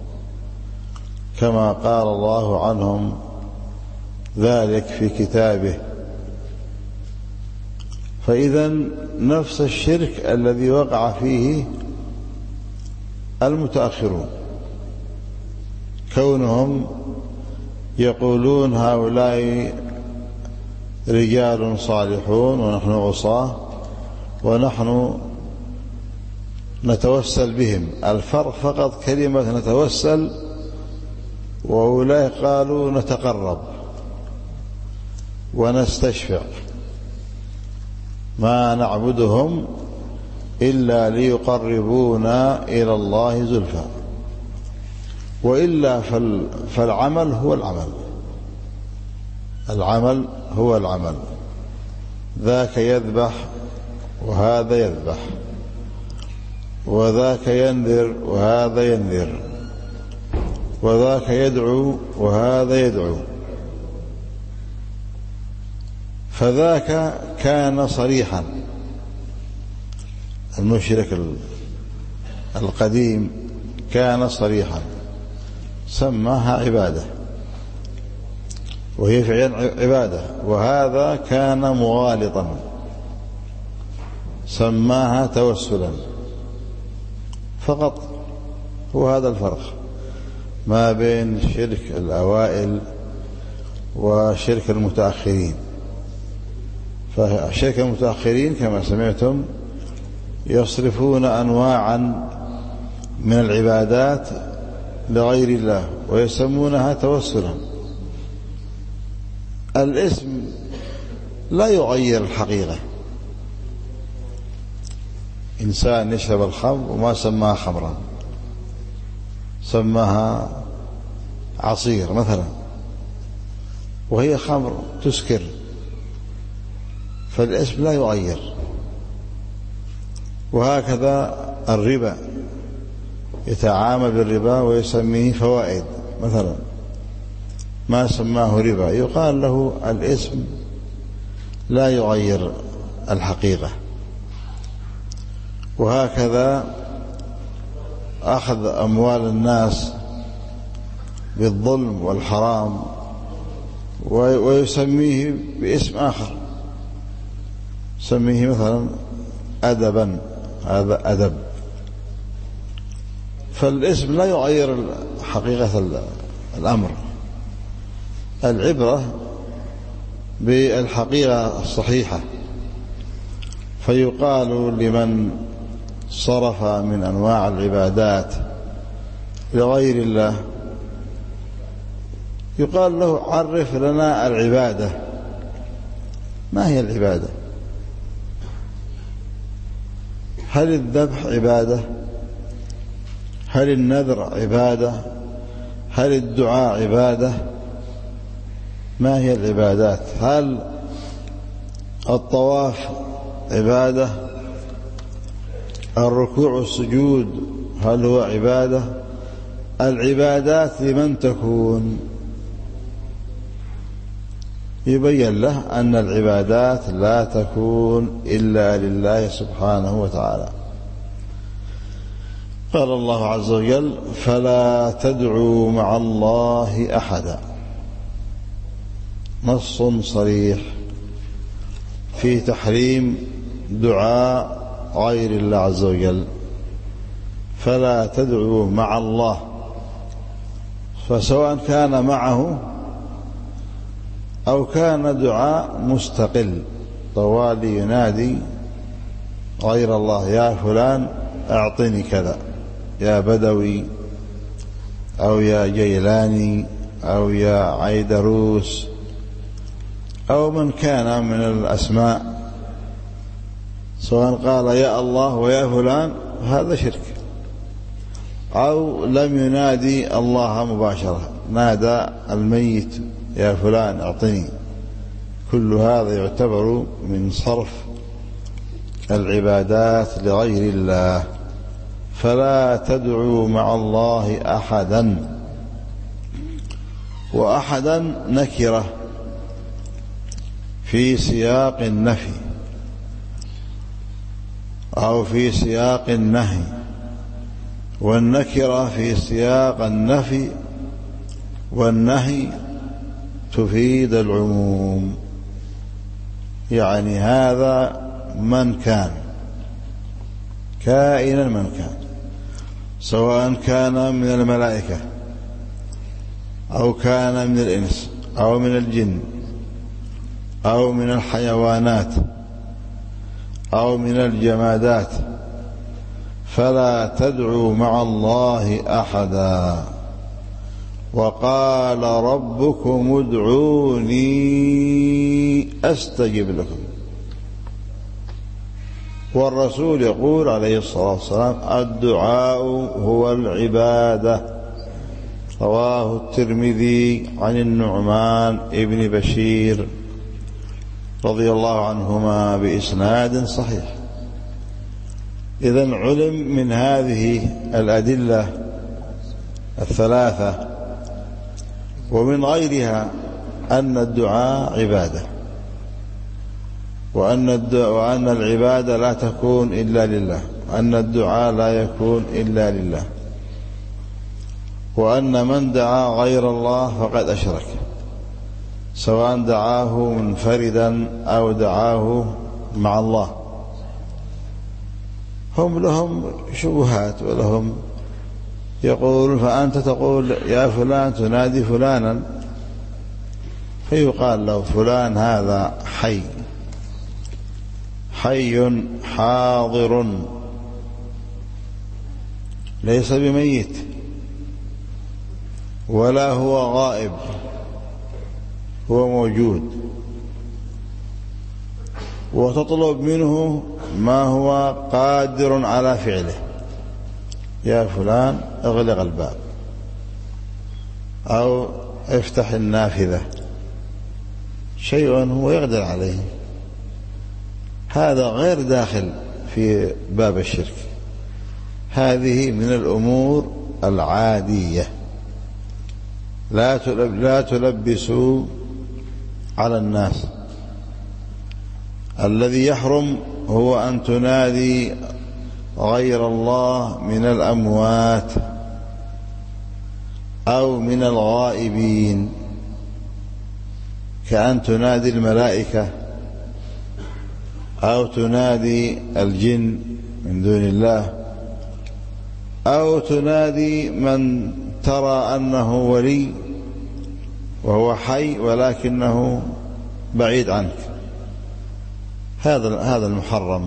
كما قال الله عنهم ذلك في كتابه. فإذا نفس الشرك الذي وقع فيه المتأخرون، كونهم يقولون هؤلاء رجال صالحون ونحن عصاة ونحن نتوسل بهم. الفرق فقط كلمة نتوسل، وأولئك قالوا نتقرب ونستشفع، ما نعبدهم إلا ليقربونا إلى الله زلفى. وإلا فالعمل هو العمل، العمل هو العمل، ذاك يذبح وهذا يذبح، وذاك ينذر وهذا ينذر، وذاك يدعو وهذا يدعو. فذاك كان صريحا، المشرك القديم كان صريحا سماها عبادة وهي فعلا عبادة، وهذا كان مغالطا سماها توسلا. فقط هو هذا الفرق ما بين شرك الأوائل وشرك المتأخرين. فشرك المتأخرين كما سمعتم يصرفون أنواعا من العبادات لغير الله ويسمونها توسلا. الاسم لا يغير الحقيقة. إنسان يشرب الخمر وما سماها خمرا، سماها عصير مثلا، وهي خمر تسكر، فالاسم لا يغير. وهكذا الربا، يتعامل بالربا ويسميه فوائد مثلا، ما سماه ربا، يقال له الاسم لا يغير الحقيقة. وهكذا أخذ أموال الناس بالظلم والحرام ويسميه باسم آخر، يسميه مثلا أدبا، هذا أدب. فالاسم لا يغير حقيقة الأمر. العبرة بالحقيقة الصحيحة. فيقال لمن صرف من أنواع العبادات لغير الله، يقال له عرف لنا العبادة، ما هي العبادة؟ هل الذبح عبادة؟ هل النذر عبادة؟ هل الدعاء عبادة؟ ما هي العبادات؟ هل الطواف عبادة؟ الركوع والسجود هل هو عبادة؟ العبادات لمن تكون؟ يبين له أن العبادات لا تكون إلا لله سبحانه وتعالى. قال الله عز وجل: فلا تدعوا مع الله أحدا. نص صريح في تحريم دعاء غير الله عز وجل. فلا تدعوا مع الله، فسواء كان معه أو كان دعاء مستقل طوالي ينادي غير الله: يا فلان أعطني كذا، يا بدوي، أو يا جيلاني، أو يا عيدروس، أو من كان من الأسماء، سواء قال يا الله ويا فلان هذا شرك، أو لم ينادي الله مباشرة، نادى الميت يا فلان أعطني. كل هذا يعتبر من صرف العبادات لغير الله. فلا تدعوا مع الله أحدا. وأحدا نكرة في سياق النفي أو في سياق النهي، والنكرة في سياق النفي والنهي تفيد العموم. يعني هذا من كان كائنا من كان، سواء كان من الملائكة أو كان من الإنس أو من الجن أو من الحيوانات أو من الجمادات، فلا تدعوا مع الله أحدا. وقال ربكم ادعوني أستجب لكم. والرسول يقول عليه الصلاة والسلام الدعاء هو العبادة. رواه الترمذي عن النعمان ابن بشير رضي الله عنهما بإسناد صحيح. إذن علم من هذه الأدلة الثلاثة ومن غيرها أن الدعاء عبادة، وأن وأن العبادة لا تكون إلا لله، وأن الدعاء لا يكون إلا لله، وأن من دعا غير الله فقد أشرك، سواء دعاه منفردا أو دعاه مع الله. هم لهم شبهات ولهم يقول، فأنت تقول يا فلان تنادي فلانا، فيقال له فلان هذا حي حي حاضر ليس بميت ولا هو غائب، هو موجود، وتطلب منه ما هو قادر على فعله. يا فلان اغلق الباب أو افتح النافذة، شيء هو يقدر عليه. هذا غير داخل في باب الشرك، هذه من الأمور العادية، لا لا تلبسوا على الناس. الذي يحرم هو أن تنادي غير الله من الأموات أو من الغائبين، كأن تنادي الملائكة أو تنادي الجن من دون الله، أو تنادي من ترى أنه ولي وهو حي ولكنه بعيد عنك. هذا هذا المحرم.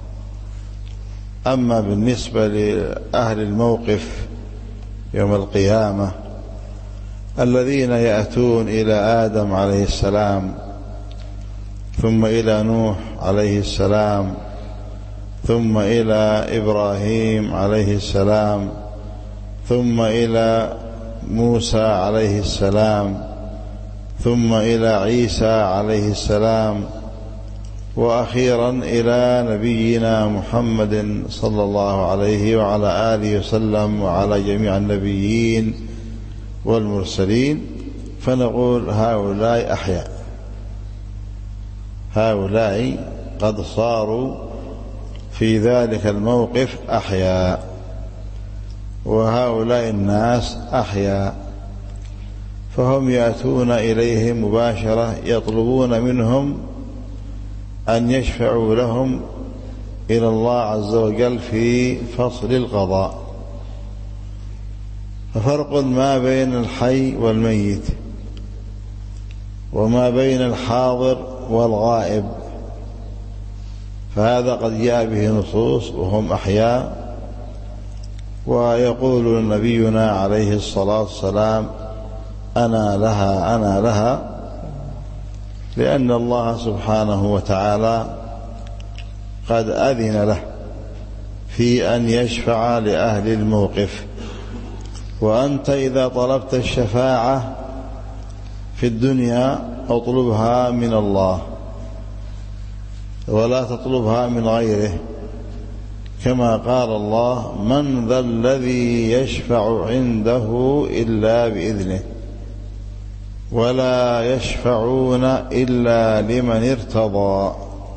أما بالنسبة لأهل الموقف يوم القيامة الذين يأتون إلى آدم عليه السلام، ثم إلى نوح عليه السلام، ثم إلى إبراهيم عليه السلام، ثم إلى موسى عليه السلام، ثم إلى عيسى عليه السلام، وأخيرا إلى نبينا محمد صلى الله عليه وعلى آله وسلم وعلى جميع النبيين والمرسلين، فنقول هؤلاء أحياء، هؤلاء قد صاروا في ذلك الموقف أحياء، وهؤلاء الناس أحياء، فهم يأتون إليهم مباشرة يطلبون منهم أن يشفعوا لهم إلى الله عز وجل في فصل القضاء. ففرق ما بين الحي والميت وما بين الحاضر والغائب، فهذا قد جاء به نصوص وهم أحياء. ويقول نبينا عليه الصلاة والسلام أنا لها أنا لها، لأن الله سبحانه وتعالى قد أذن له في أن يشفع لأهل الموقف. وأنت إذا طلبت الشفاعة في الدنيا اطلبها من الله ولا تطلبها من غيره، كما قال الله من ذا الذي يشفع عنده إلا بإذنه. ولا يشفعون إلا لمن ارتضى.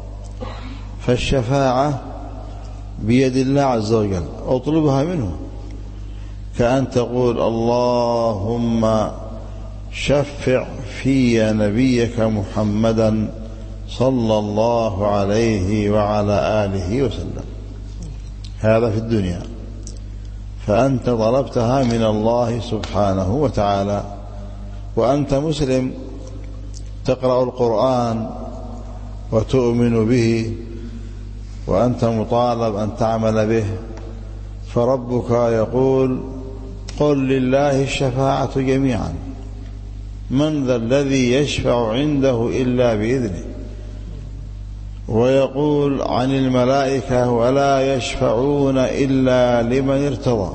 فالشفاعة بيد الله عز وجل، اطلبها منه، كأن تقول اللهم شفع في نبيك محمدا صلى الله عليه وعلى آله وسلم. هذا في الدنيا، فأنت طلبتها من الله سبحانه وتعالى، وأنت مسلم تقرأ القرآن وتؤمن به وأنت مطالب أن تعمل به، فربك يقول قل لله الشفاعة جميعا، من ذا الذي يشفع عنده إلا بإذنه، ويقول عن الملائكة ولا يشفعون إلا لمن ارتضى.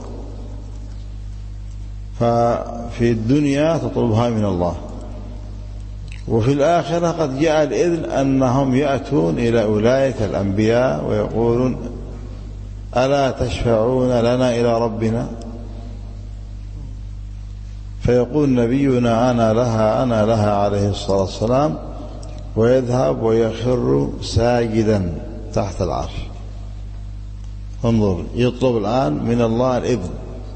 ففي الدنيا تطلبها من الله، وفي الآخرة قد جاء الإذن أنهم يأتون إلى أولئك الأنبياء ويقولون ألا تشفعون لنا إلى ربنا، فيقول نبينا أنا لها أنا لها عليه الصلاة والسلام، ويذهب ويخر ساجدا تحت العرش. انظر، يطلب الآن من الله الإذن،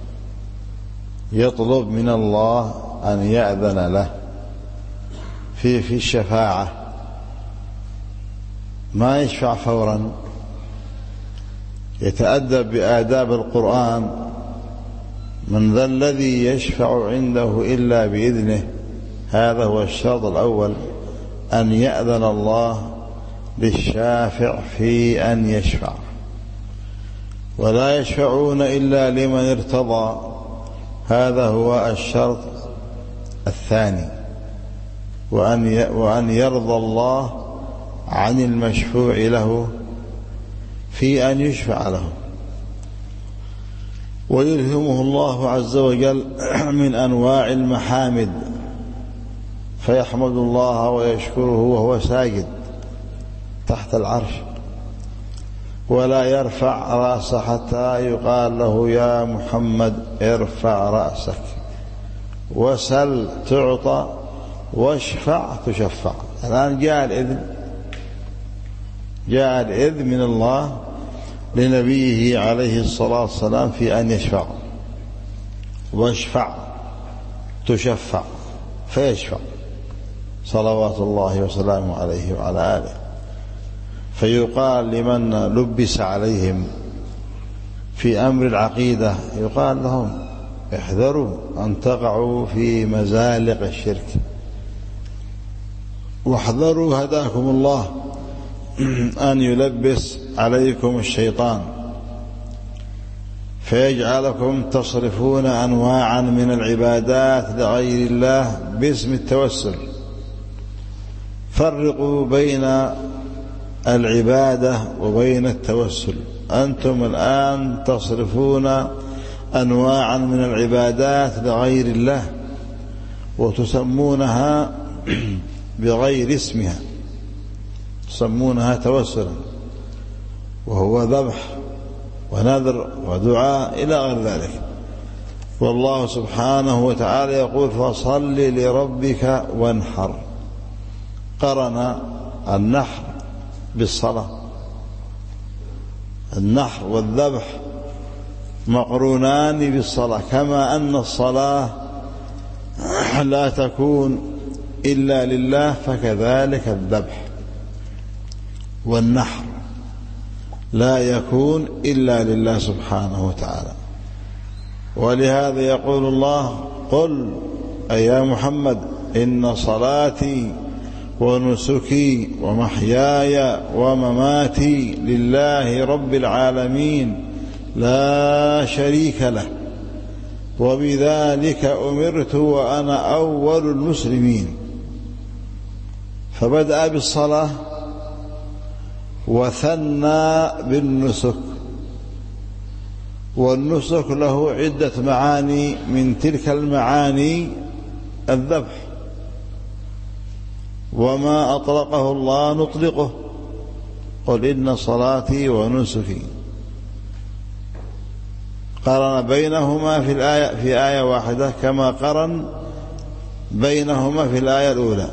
يطلب من الله أن يأذن له في في الشفاعة، ما يشفع فورا، يتأدب بآداب القرآن. من ذا الذي يشفع عنده إلا بإذنه، هذا هو الشرط الأول، أن يأذن الله للشافع في أن يشفع. ولا يشفعون إلا لمن ارتضى، هذا هو الشرط الثاني، وأن وأن يرضى الله عن المشفوع له في أن يشفع له، ويلهمه الله عز وجل من أنواع المحامد، فيحمد الله ويشكره وهو ساجد تحت العرش، ولا يرفع رأسه حتى يقال له يا محمد ارفع رأسك، وسل تعطى، واشفع تشفع. الآن جاء الإذن، جاء الإذن من الله لنبيه عليه الصلاة والسلام في أن يشفع، واشفع تشفع، فيشفع صلوات الله وسلامه عليه وعلى آله. فيقال لمن لبس عليهم في أمر العقيدة، يقال لهم احذروا أن تقعوا في مزالق الشرك، واحذروا هداكم الله أن يلبس عليكم الشيطان فيجعلكم تصرفون أنواعا من العبادات لغير الله باسم التوسل. فرقوا بين العبادة وبين التوسل. أنتم الآن تصرفون أنواعا من العبادات لغير الله وتسمونها بغير اسمها، تسمونها توسلا، وهو ذبح ونذر ودعاء إلى غير ذلك. والله سبحانه وتعالى يقول فصل لربك وانحر، قرن النحر بالصلاة. النحر والذبح مقرونان بالصلاة، كما أن الصلاة لا تكون إلا لله، فكذلك الذبح والنحر لا يكون إلا لله سبحانه وتعالى. ولهذا يقول الله قل أي يا محمد إن صلاتي ونسكي ومحياي ومماتي لله رب العالمين لا شريك له وبذلك أمرت وأنا أول المسلمين. فبدأ بالصلاة وثنى بالنسك، والنسك له عدة معاني، من تلك المعاني الذبح، وما أطلقه الله نطلقه، قل إن صلاتي ونسكي. قرن بينهما في الآية في آية واحدة، كما قرن بينهما في الآية الأولى.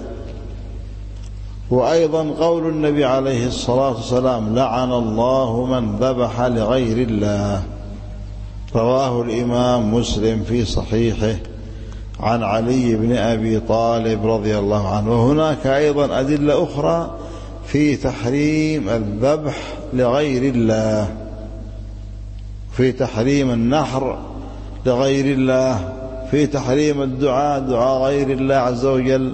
وأيضا قول النبي عليه الصلاة والسلام: لعن الله من ذبح لغير الله، رواه الإمام مسلم في صحيحه عن علي بن أبي طالب رضي الله عنه. وهناك أيضا أدلة أخرى في تحريم الذبح لغير الله، في تحريم النحر لغير الله، في تحريم الدعاء دعاء غير الله عز وجل.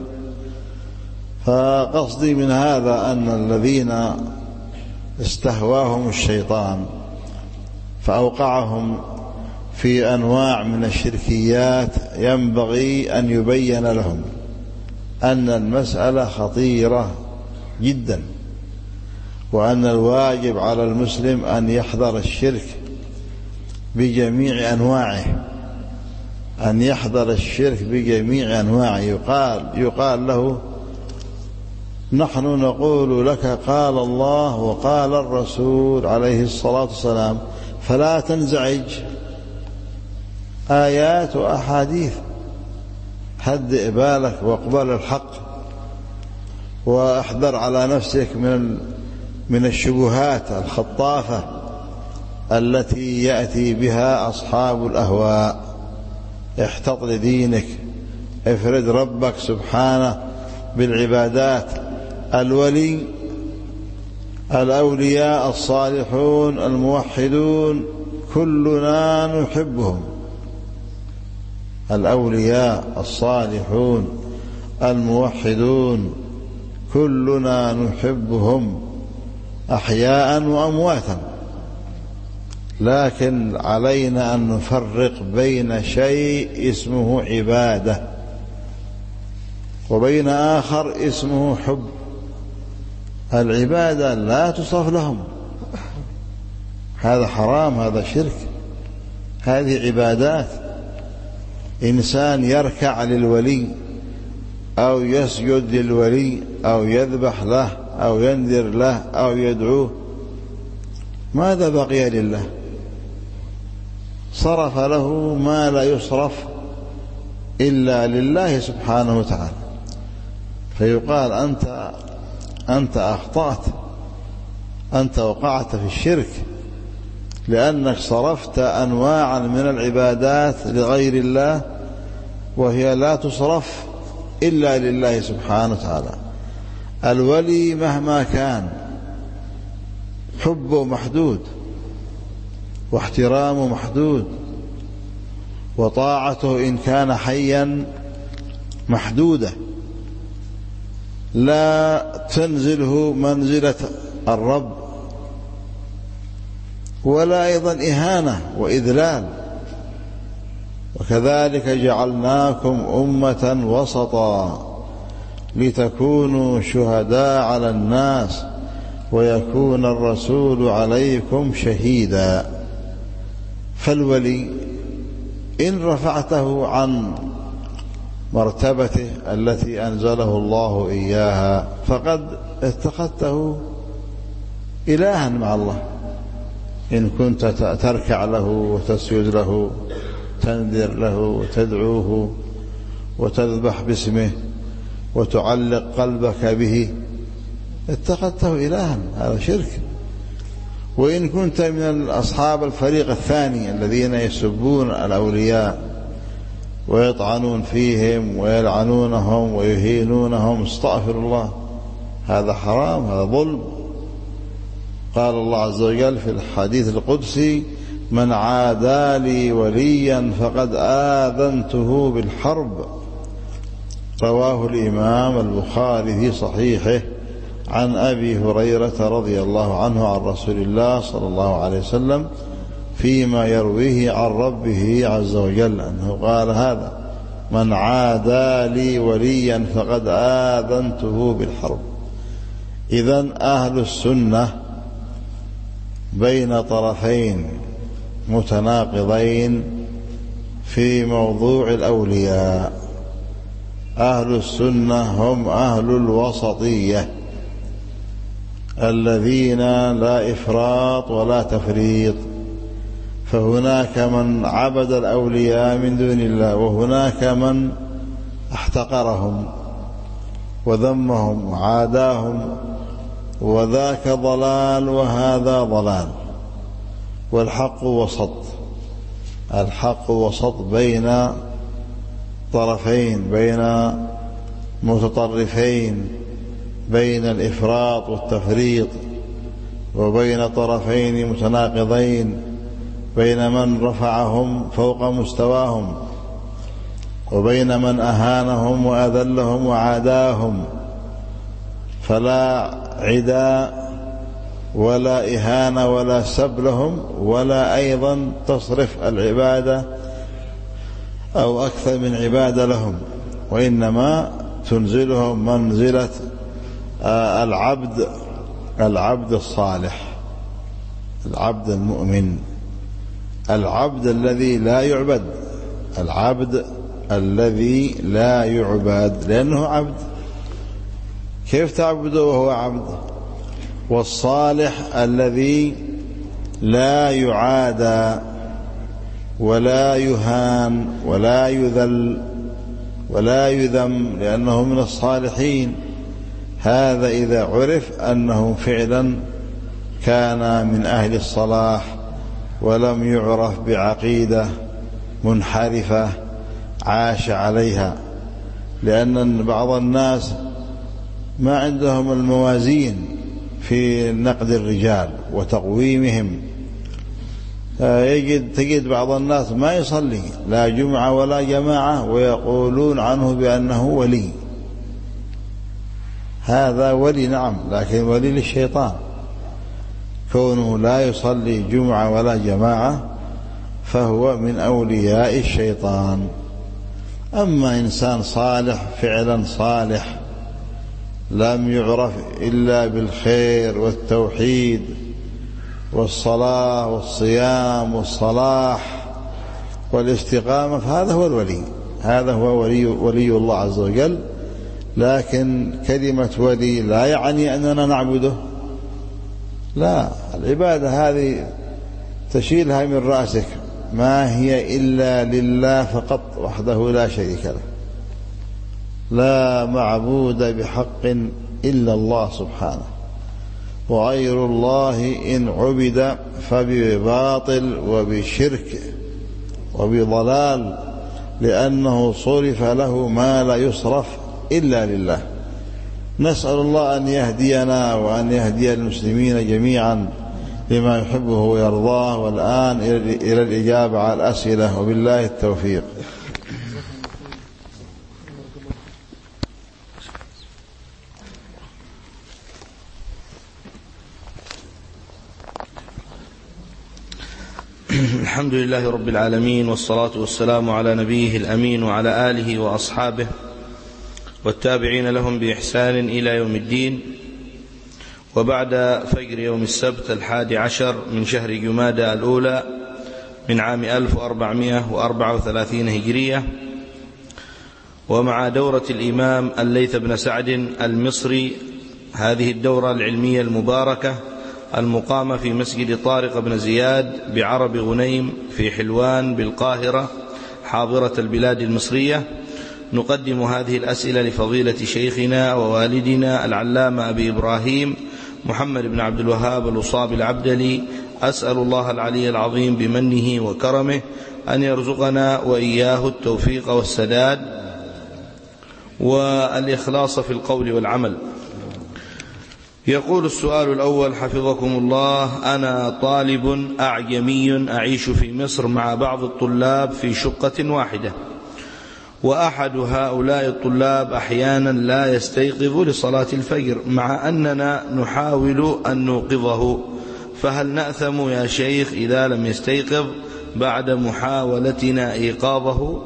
فقصدي من هذا أن الذين استهواهم الشيطان فأوقعهم في أنواع من الشركيات ينبغي أن يبين لهم أن المسألة خطيرة جدا، وأن الواجب على المسلم أن يحذر الشرك بجميع أنواعه، أن يحذر الشرك بجميع أنواعه. يقال, يقال له: نحن نقول لك قال الله وقال الرسول عليه الصلاة والسلام، فلا تنزعج، آيات وأحاديث، هدئ بالك واقبل الحق، واحذر على نفسك من من الشبهات الخطافة التي يأتي بها أصحاب الأهواء. احتط لدينك، افرد ربك سبحانه بالعبادات. الولي الأولياء الصالحون الموحدون كلنا نحبهم، الأولياء الصالحون الموحدون كلنا نحبهم أحياء وأمواتا، لكن علينا أن نفرق بين شيء اسمه عبادة وبين آخر اسمه حب. العبادة لا تصرف لهم، هذا حرام، هذا شرك. هذه عبادات. إنسان يركع للولي أو يسجد للولي أو يذبح له أو ينذر له أو يدعوه، ماذا بقي لله؟ صرف له ما لا يصرف إلا لله سبحانه وتعالى. فيقال: أنت أنت أخطأت، أنت وقعت في الشرك، لأنك صرفت أنواعا من العبادات لغير الله وهي لا تصرف إلا لله سبحانه وتعالى. الولي مهما كان حبه محدود واحترامه محدود، وطاعته إن كان حيا محدودة، لا تنزله منزلة الرب، ولا أيضا إهانة وإذلال. وكذلك جعلناكم أمة وسطا لتكونوا شهداء على الناس ويكون الرسول عليكم شهيدا. فالولي إن رفعته عن مرتبته التي أنزله الله إياها فقد اتخذته إلها مع الله. إن كنت تركع له وتسجد له، تنذر له وتدعوه وتذبح باسمه وتعلق قلبك به، اتخذته إلها، هذا شرك. وإن كنت من أصحاب الفريق الثاني الذين يسبون الأولياء ويطعنون فيهم ويلعنونهم ويهينونهم، استغفر الله، هذا حرام، هذا ظلم. قال الله عز وجل في الحديث القدسي: من عادى لي وليا فقد آذنته بالحرب، رواه الإمام البخاري في صحيحه عن أبي هريرة رضي الله عنه عن رسول الله صلى الله عليه وسلم فيما يرويه عن ربه عز وجل أنه قال هذا: من عادى لي وليا فقد آذنته بالحرب. إذن أهل السنة بين طرفين متناقضين في موضوع الأولياء. أهل السنة هم أهل الوسطية الذين لا إفراط ولا تفريط، فهناك من عبد الأولياء من دون الله، وهناك من احتقرهم وذمهم وعاداهم، وذاك ضلال وهذا ضلال. والحق وسط، الحق وسط بين طرفين، بين متطرفين، بين الإفراط والتفريط، وبين طرفين متناقضين، بين من رفعهم فوق مستواهم وبين من أهانهم وأذلهم وعاداهم. فلا عداء ولا إهانة ولا سب لهم، ولا أيضا تصرف العبادة أو أكثر من عبادة لهم، وإنما تنزلهم منزلة العبد العبد الصالح، العبد المؤمن، العبد الذي لا يعبد، العبد الذي لا يعبد لأنه عبد، كيف تعبده وهو عبد؟ والصالح الذي لا يعادى ولا يهان ولا يذل ولا يذم لأنه من الصالحين. هذا إذا عرف أنه فعلا كان من أهل الصلاح، ولم يعرف بعقيدة منحرفة عاش عليها. لأن بعض الناس ما عندهم الموازين في نقد الرجال وتقويمهم. يجد تجد بعض الناس ما يصلي لا جمعة ولا جماعة ويقولون عنه بأنه ولي. هذا ولي نعم، لكن ولي للشيطان. كونه لا يصلي جمعة ولا جماعة فهو من أولياء الشيطان. أما إنسان صالح فعلا صالح لم يعرف إلا بالخير والتوحيد والصلاة والصيام والصلاح والاستقامة، فهذا هو الولي، هذا هو ولي, ولي الله عز وجل. لكن كلمة ولي لا يعني أننا نعبده، لا، العبادة هذه تشيلها من رأسك، ما هي إلا لله فقط وحده لا شريك له، لا معبود بحق إلا الله سبحانه، وغير الله إن عبد فبباطل وبشرك وبضلال، لأنه صرف له ما لا يصرف إلا لله. نسأل الله أن يهدينا وأن يهدي المسلمين جميعا لما يحبه ويرضاه. والآن إلى الإجابة على الأسئلة، وبالله التوفيق. الحمد لله رب العالمين، والصلاة والسلام على نبيه الأمين وعلى آله وأصحابه والتابعين لهم بإحسان إلى يوم الدين. وبعد فجر يوم السبت الحادي عشر من شهر جمادى الأولى من عام ألف وأربعمائة وأربعة وثلاثين هجرية، ومع دورة الإمام الليث بن سعد المصري، هذه الدورة العلمية المباركة المقامة في مسجد طارق بن زياد بعرب غنيم في حلوان بالقاهرة حاضرة البلاد المصرية، نقدم هذه الأسئلة لفضيلة شيخنا ووالدنا العلامة أبي إبراهيم محمد بن عبد الوهاب الوصابي العبدلي. أسأل الله العلي العظيم بمنه وكرمه أن يرزقنا وإياه التوفيق والسداد والإخلاص في القول والعمل. يقول السؤال الأول حفظكم الله: أنا طالب أعجمي أعيش في مصر مع بعض الطلاب في شقة واحدة، وأحد هؤلاء الطلاب أحيانا لا يستيقظ لصلاة الفجر مع أننا نحاول أن نوقظه، فهل نأثم يا شيخ إذا لم يستيقظ بعد محاولتنا إيقاظه؟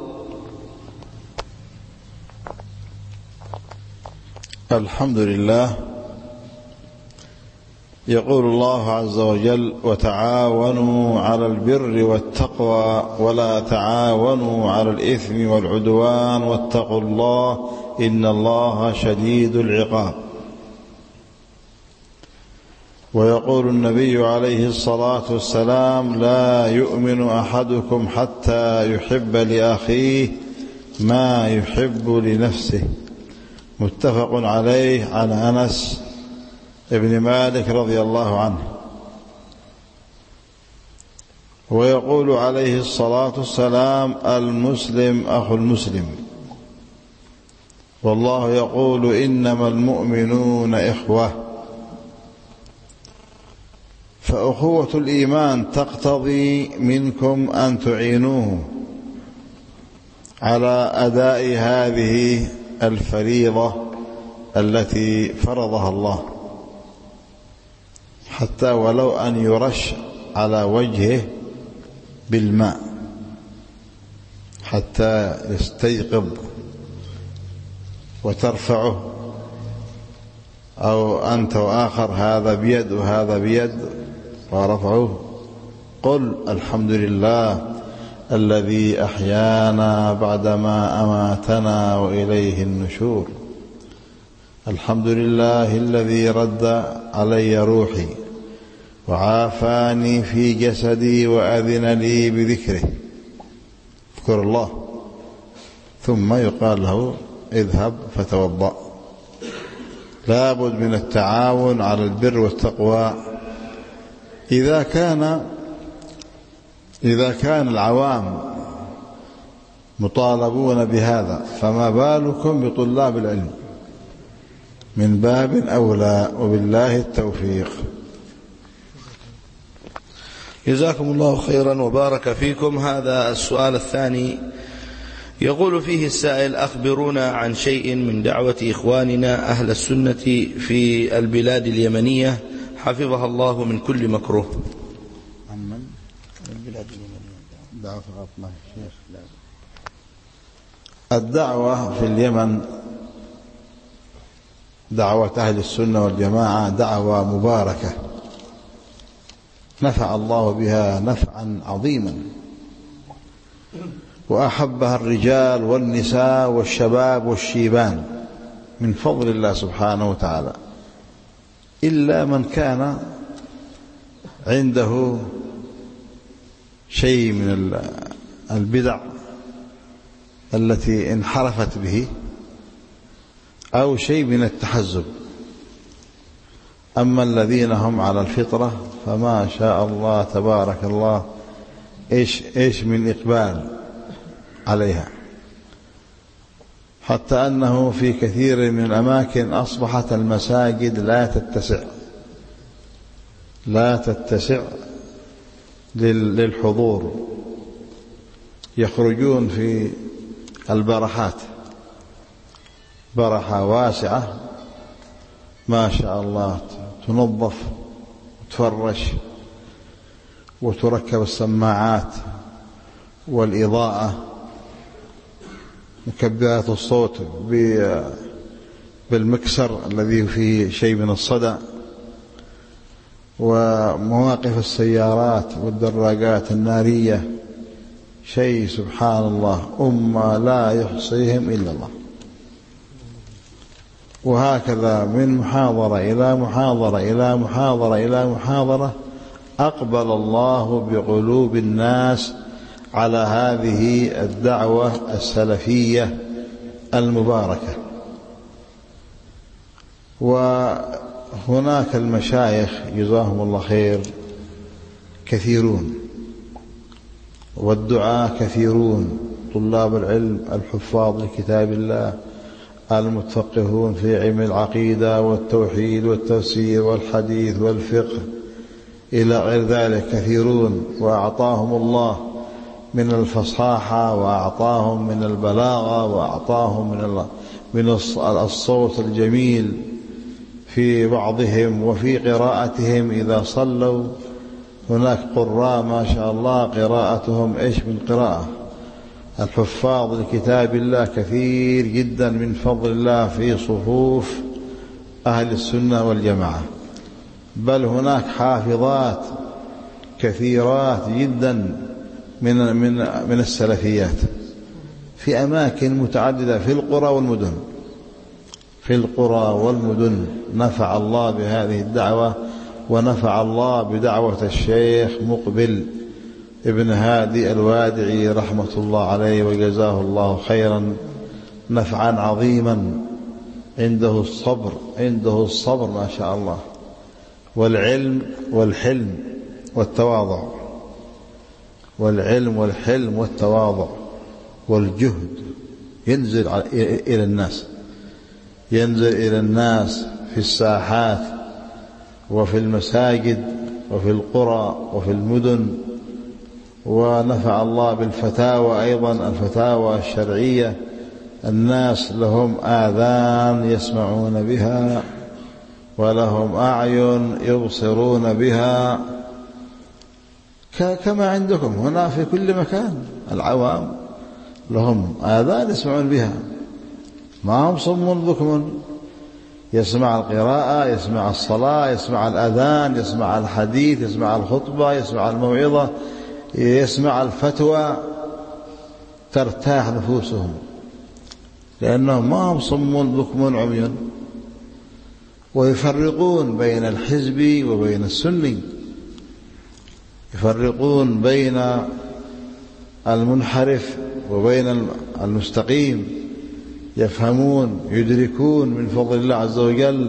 الحمد لله. يقول الله عز وجل: وتعاونوا على البر والتقوى ولا تعاونوا على الإثم والعدوان واتقوا الله إن الله شديد العقاب. ويقول النبي عليه الصلاة والسلام: لا يؤمن أحدكم حتى يحب لأخيه ما يحب لنفسه. متفق عليه عن أنس ابن مالك رضي الله عنه. ويقول عليه الصلاة والسلام: المسلم أخو المسلم. والله يقول: إنما المؤمنون إخوة. فأخوة الإيمان تقتضي منكم أن تعينوه على أداء هذه الفريضة التي فرضها الله، حتى ولو أن يرش على وجهه بالماء حتى يستيقظ وترفعه، أو أنت وآخر هذا بيد وهذا بيد ورفعه. قل: الحمد لله الذي أحيانا بعدما أماتنا وإليه النشور. الحمد لله الذي رد علي روحي وعافاني في جسدي وأذن لي بذكره. اذكر الله، ثم يقال له: اذهب فتوضأ. لا بد من التعاون على البر والتقوى. إذا كان إذا كان العوام مطالبون بهذا، فما بالكم بطلاب العلم؟ من باب أولى. وبالله التوفيق. جزاكم الله خيرا وبارك فيكم. هذا السؤال الثاني يقول فيه السائل: أخبرونا عن شيء من دعوة إخواننا أهل السنة في البلاد اليمنية حفظها الله من كل مكروه. عمن البلاد اليمنية دعوة الله الشيخ. الدعوة في اليمن، دعوة أهل السنة والجماعة، دعوة مباركة نفع الله بها نفعا عظيما، وأحبها الرجال والنساء والشباب والشيبان من فضل الله سبحانه وتعالى، إلا من كان عنده شيء من البدع التي انحرفت به، أو شيء من التحزب. أما الذين هم على الفطرة فما شاء الله تبارك الله إيش, إيش من إقبال عليها، حتى أنه في كثير من الأماكن أصبحت المساجد لا تتسع لا تتسع للحضور. يخرجون في البرحات، برحة واسعة ما شاء الله، تنظف وتفرش وتركب السماعات والإضاءة، مكبرات الصوت بالمكسر الذي فيه شيء من الصدى، ومواقف السيارات والدراجات النارية، شيء سبحان الله أمة لا يحصيهم إلا الله. وهكذا من محاضرة إلى محاضرة إلى محاضرة إلى محاضرة أقبل الله بقلوب الناس على هذه الدعوة السلفية المباركة. وهناك المشايخ جزاهم الله خير كثيرون، والدعاء كثيرون، طلاب العلم الحفاظ لكتاب الله المتفقهون في علم العقيدة والتوحيد والتفسير والحديث والفقه إلى غير ذلك كثيرون، وأعطاهم الله من الفصاحة، وأعطاهم من البلاغة، وأعطاهم من من الصوت الجميل في بعضهم، وفي قراءتهم إذا صلوا. هناك قراء ما شاء الله قراءتهم إيش من قراءة. الحفاظ لكتاب الله كثير جدا من فضل الله في صفوف أهل السنة والجماعة، بل هناك حافظات كثيرات جدا من من من السلفيات في أماكن متعددة في القرى والمدن. في القرى والمدن نفع الله بهذه الدعوة، ونفع الله بدعوة الشيخ مقبل ابن هادي الوادعي رحمة الله عليه وجزاه الله خيرا نفعا عظيما. عنده الصبر عنده الصبر ما شاء الله، والعلم والحلم والتواضع، والعلم والحلم والتواضع والجهد. ينزل إلى الناس ينزل إلى الناس في الساحات وفي المساجد وفي القرى وفي المدن. ونفع الله بالفتاوى أيضا، الفتاوى الشرعية. الناس لهم آذان يسمعون بها ولهم أعين يبصرون بها كما عندكم هنا في كل مكان. العوام لهم آذان يسمعون بها، ما هم صم بكم. يسمع القراءة، يسمع الصلاة، يسمع الأذان، يسمع الحديث، يسمع الخطبة، يسمع الموعظة، يسمع الفتوى، ترتاح نفوسهم، لأنهم ما هم صم بكم عمي. ويفرقون بين الحزب وبين السني، يفرقون بين المنحرف وبين المستقيم، يفهمون يدركون من فضل الله عز وجل.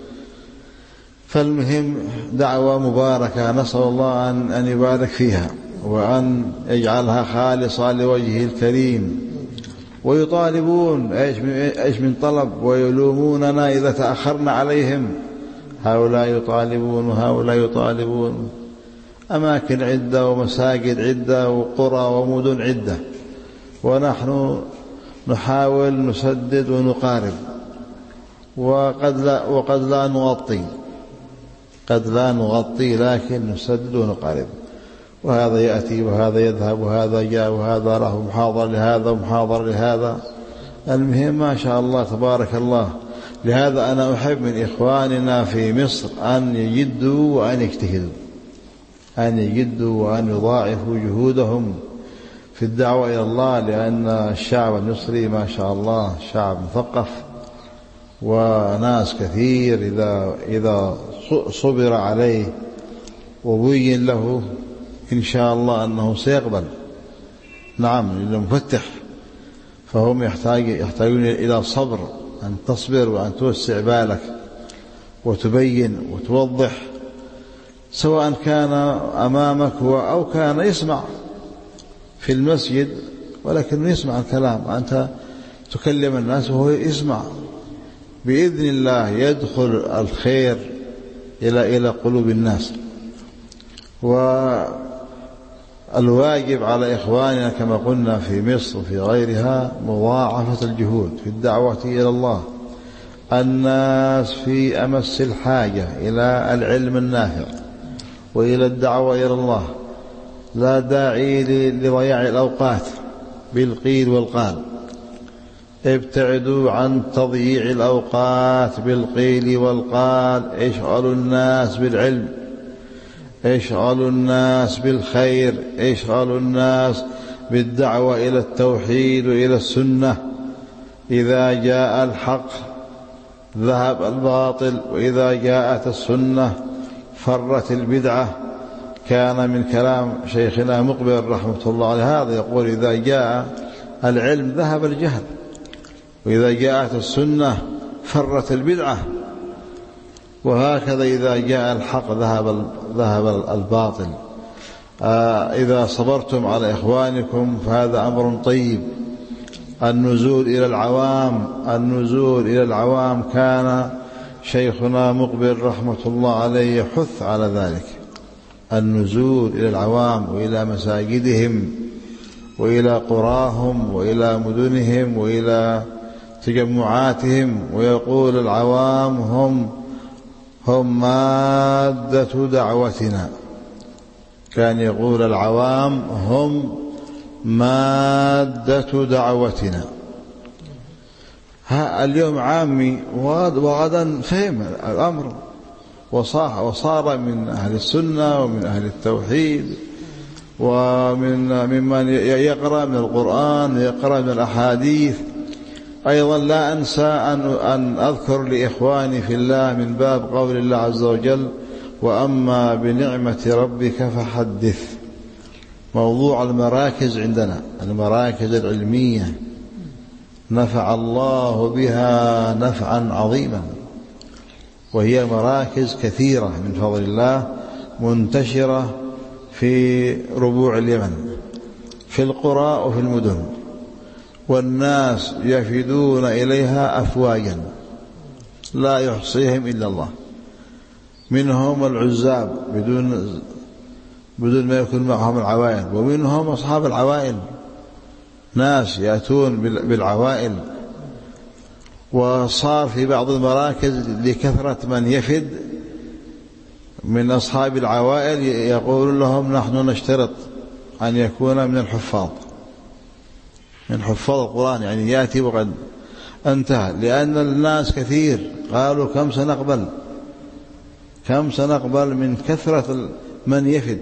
فالمهم دعوة مباركة، نسأل الله أن أن يبارك فيها وأن يجعلها خالصة لوجهه الكريم. ويطالبون ايش من طلب، ويلوموننا إذا تأخرنا عليهم. هؤلاء يطالبون وهؤلاء يطالبون. أماكن عدة ومساجد عدة وقرى ومدن عدة، ونحن نحاول نسدد ونقارب، وقد لا, وقد لا نغطي قد لا نغطي لكن نسدد ونقارب. وهذا يأتي وهذا يذهب وهذا جاء وهذا له محاضر لهذا ومحاضر لهذا. المهم ما شاء الله تبارك الله. لهذا أنا أحب من إخواننا في مصر أن يجدوا وأن يجتهدوا، أن يجدوا وأن يضاعفوا جهودهم في الدعوة إلى الله، لأن الشعب المصري ما شاء الله شعب مثقف، وناس كثير إذا إذا صبر عليه وبين له إن شاء الله أنه سيقبل. نعم، لأنه مفتح، فهم يحتاج يحتاجون إلى صبر، أن تصبر وأن توسع بالك وتبين وتوضح، سواء كان أمامك أو كان يسمع في المسجد، ولكن يسمع الكلام. أنت تكلم الناس وهو يسمع، بإذن الله يدخل الخير إلى إلى قلوب الناس. والواجب على إخواننا كما قلنا في مصر وفي غيرها مضاعفة الجهود في الدعوة إلى الله. الناس في أمس الحاجة إلى العلم النافع وإلى الدعوة إلى الله. لا داعي لضياع الأوقات بالقيل والقال. ابتعدوا عن تضييع الأوقات بالقيل والقال. اشغلوا الناس بالعلم، اشغلوا الناس بالخير، اشغلوا الناس بالدعوة إلى التوحيد وإلى السنة. إذا جاء الحق ذهب الباطل، وإذا جاءت السنة فرت البدعة. كان من كلام شيخنا مقبل رحمة الله عليه هذا، يقول إذا جاء العلم ذهب الجهل، وإذا جاءت السنة فرت البدعة، وهكذا إذا جاء الحق ذهب ذهب الباطل. آه إذا صبرتم على إخوانكم فهذا أمر طيب. النزول إلى العوام النزول إلى العوام كان شيخنا مقبل رحمة الله عليه يحث على ذلك، النزول إلى العوام وإلى مساجدهم وإلى قراهم وإلى مدنهم وإلى تجمعاتهم، ويقول العوام هم هم مادة دعوتنا. كان يقول العوام هم مادة دعوتنا. ها اليوم عامي وغدا فهم الأمر وصار من أهل السنة ومن أهل التوحيد، ومن ممن يقرأ من القرآن ويقرأ من الأحاديث. أيضا لا أنسى أن أذكر لإخواني في الله من باب قول الله عز وجل: وأما بنعمة ربك فحدث. موضوع المراكز عندنا، المراكز العلمية نفع الله بها نفعا عظيما، وهي مراكز كثيرة من فضل الله منتشرة في ربوع اليمن، في القرى وفي المدن، والناس يفدون إليها أفواجا لا يحصيهم إلا الله، منهم العزاب بدون بدون ما يكون معهم العوائل، ومنهم أصحاب العوائل، ناس يأتون بالعوائل. وصار في بعض المراكز لكثرة من يفد من أصحاب العوائل يقول لهم نحن نشترط أن يكون من الحفاظ، من حفاظ القرآن، يعني يأتي وقد انتهى، لأن الناس كثير. قالوا كم سنقبل كم سنقبل من كثرة من يفد،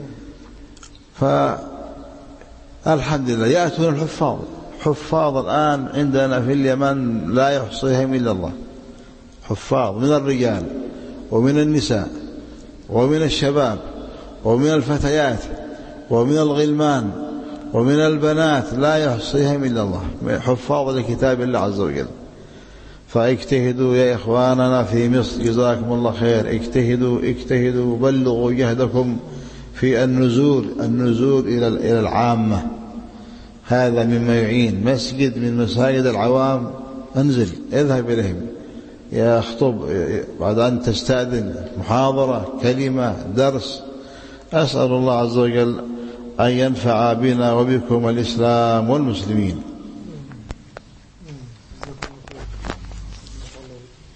فالحمد لله يأتون الحفاظ. حفاظ الآن عندنا في اليمن لا يحصيهم إلا الله، حفاظ من الرجال ومن النساء ومن الشباب ومن الفتيات ومن الغلمان ومن البنات، لا يحصيهم إلا الله، حفاظ لكتاب الله عز وجل. فاجتهدوا يا إخواننا في مصر، جزاكم الله خير، اجتهدوا اجتهدوا بلغوا جهدكم في النزول النزول إلى إلى العامة. هذا مما يعين. مسجد من مساجد العوام انزل اذهب إليهم يا اخطب، بعد أن تستأذن محاضرة كلمة درس. أسأل الله عز وجل أن ينفع بنا وبكم الإسلام والمسلمين.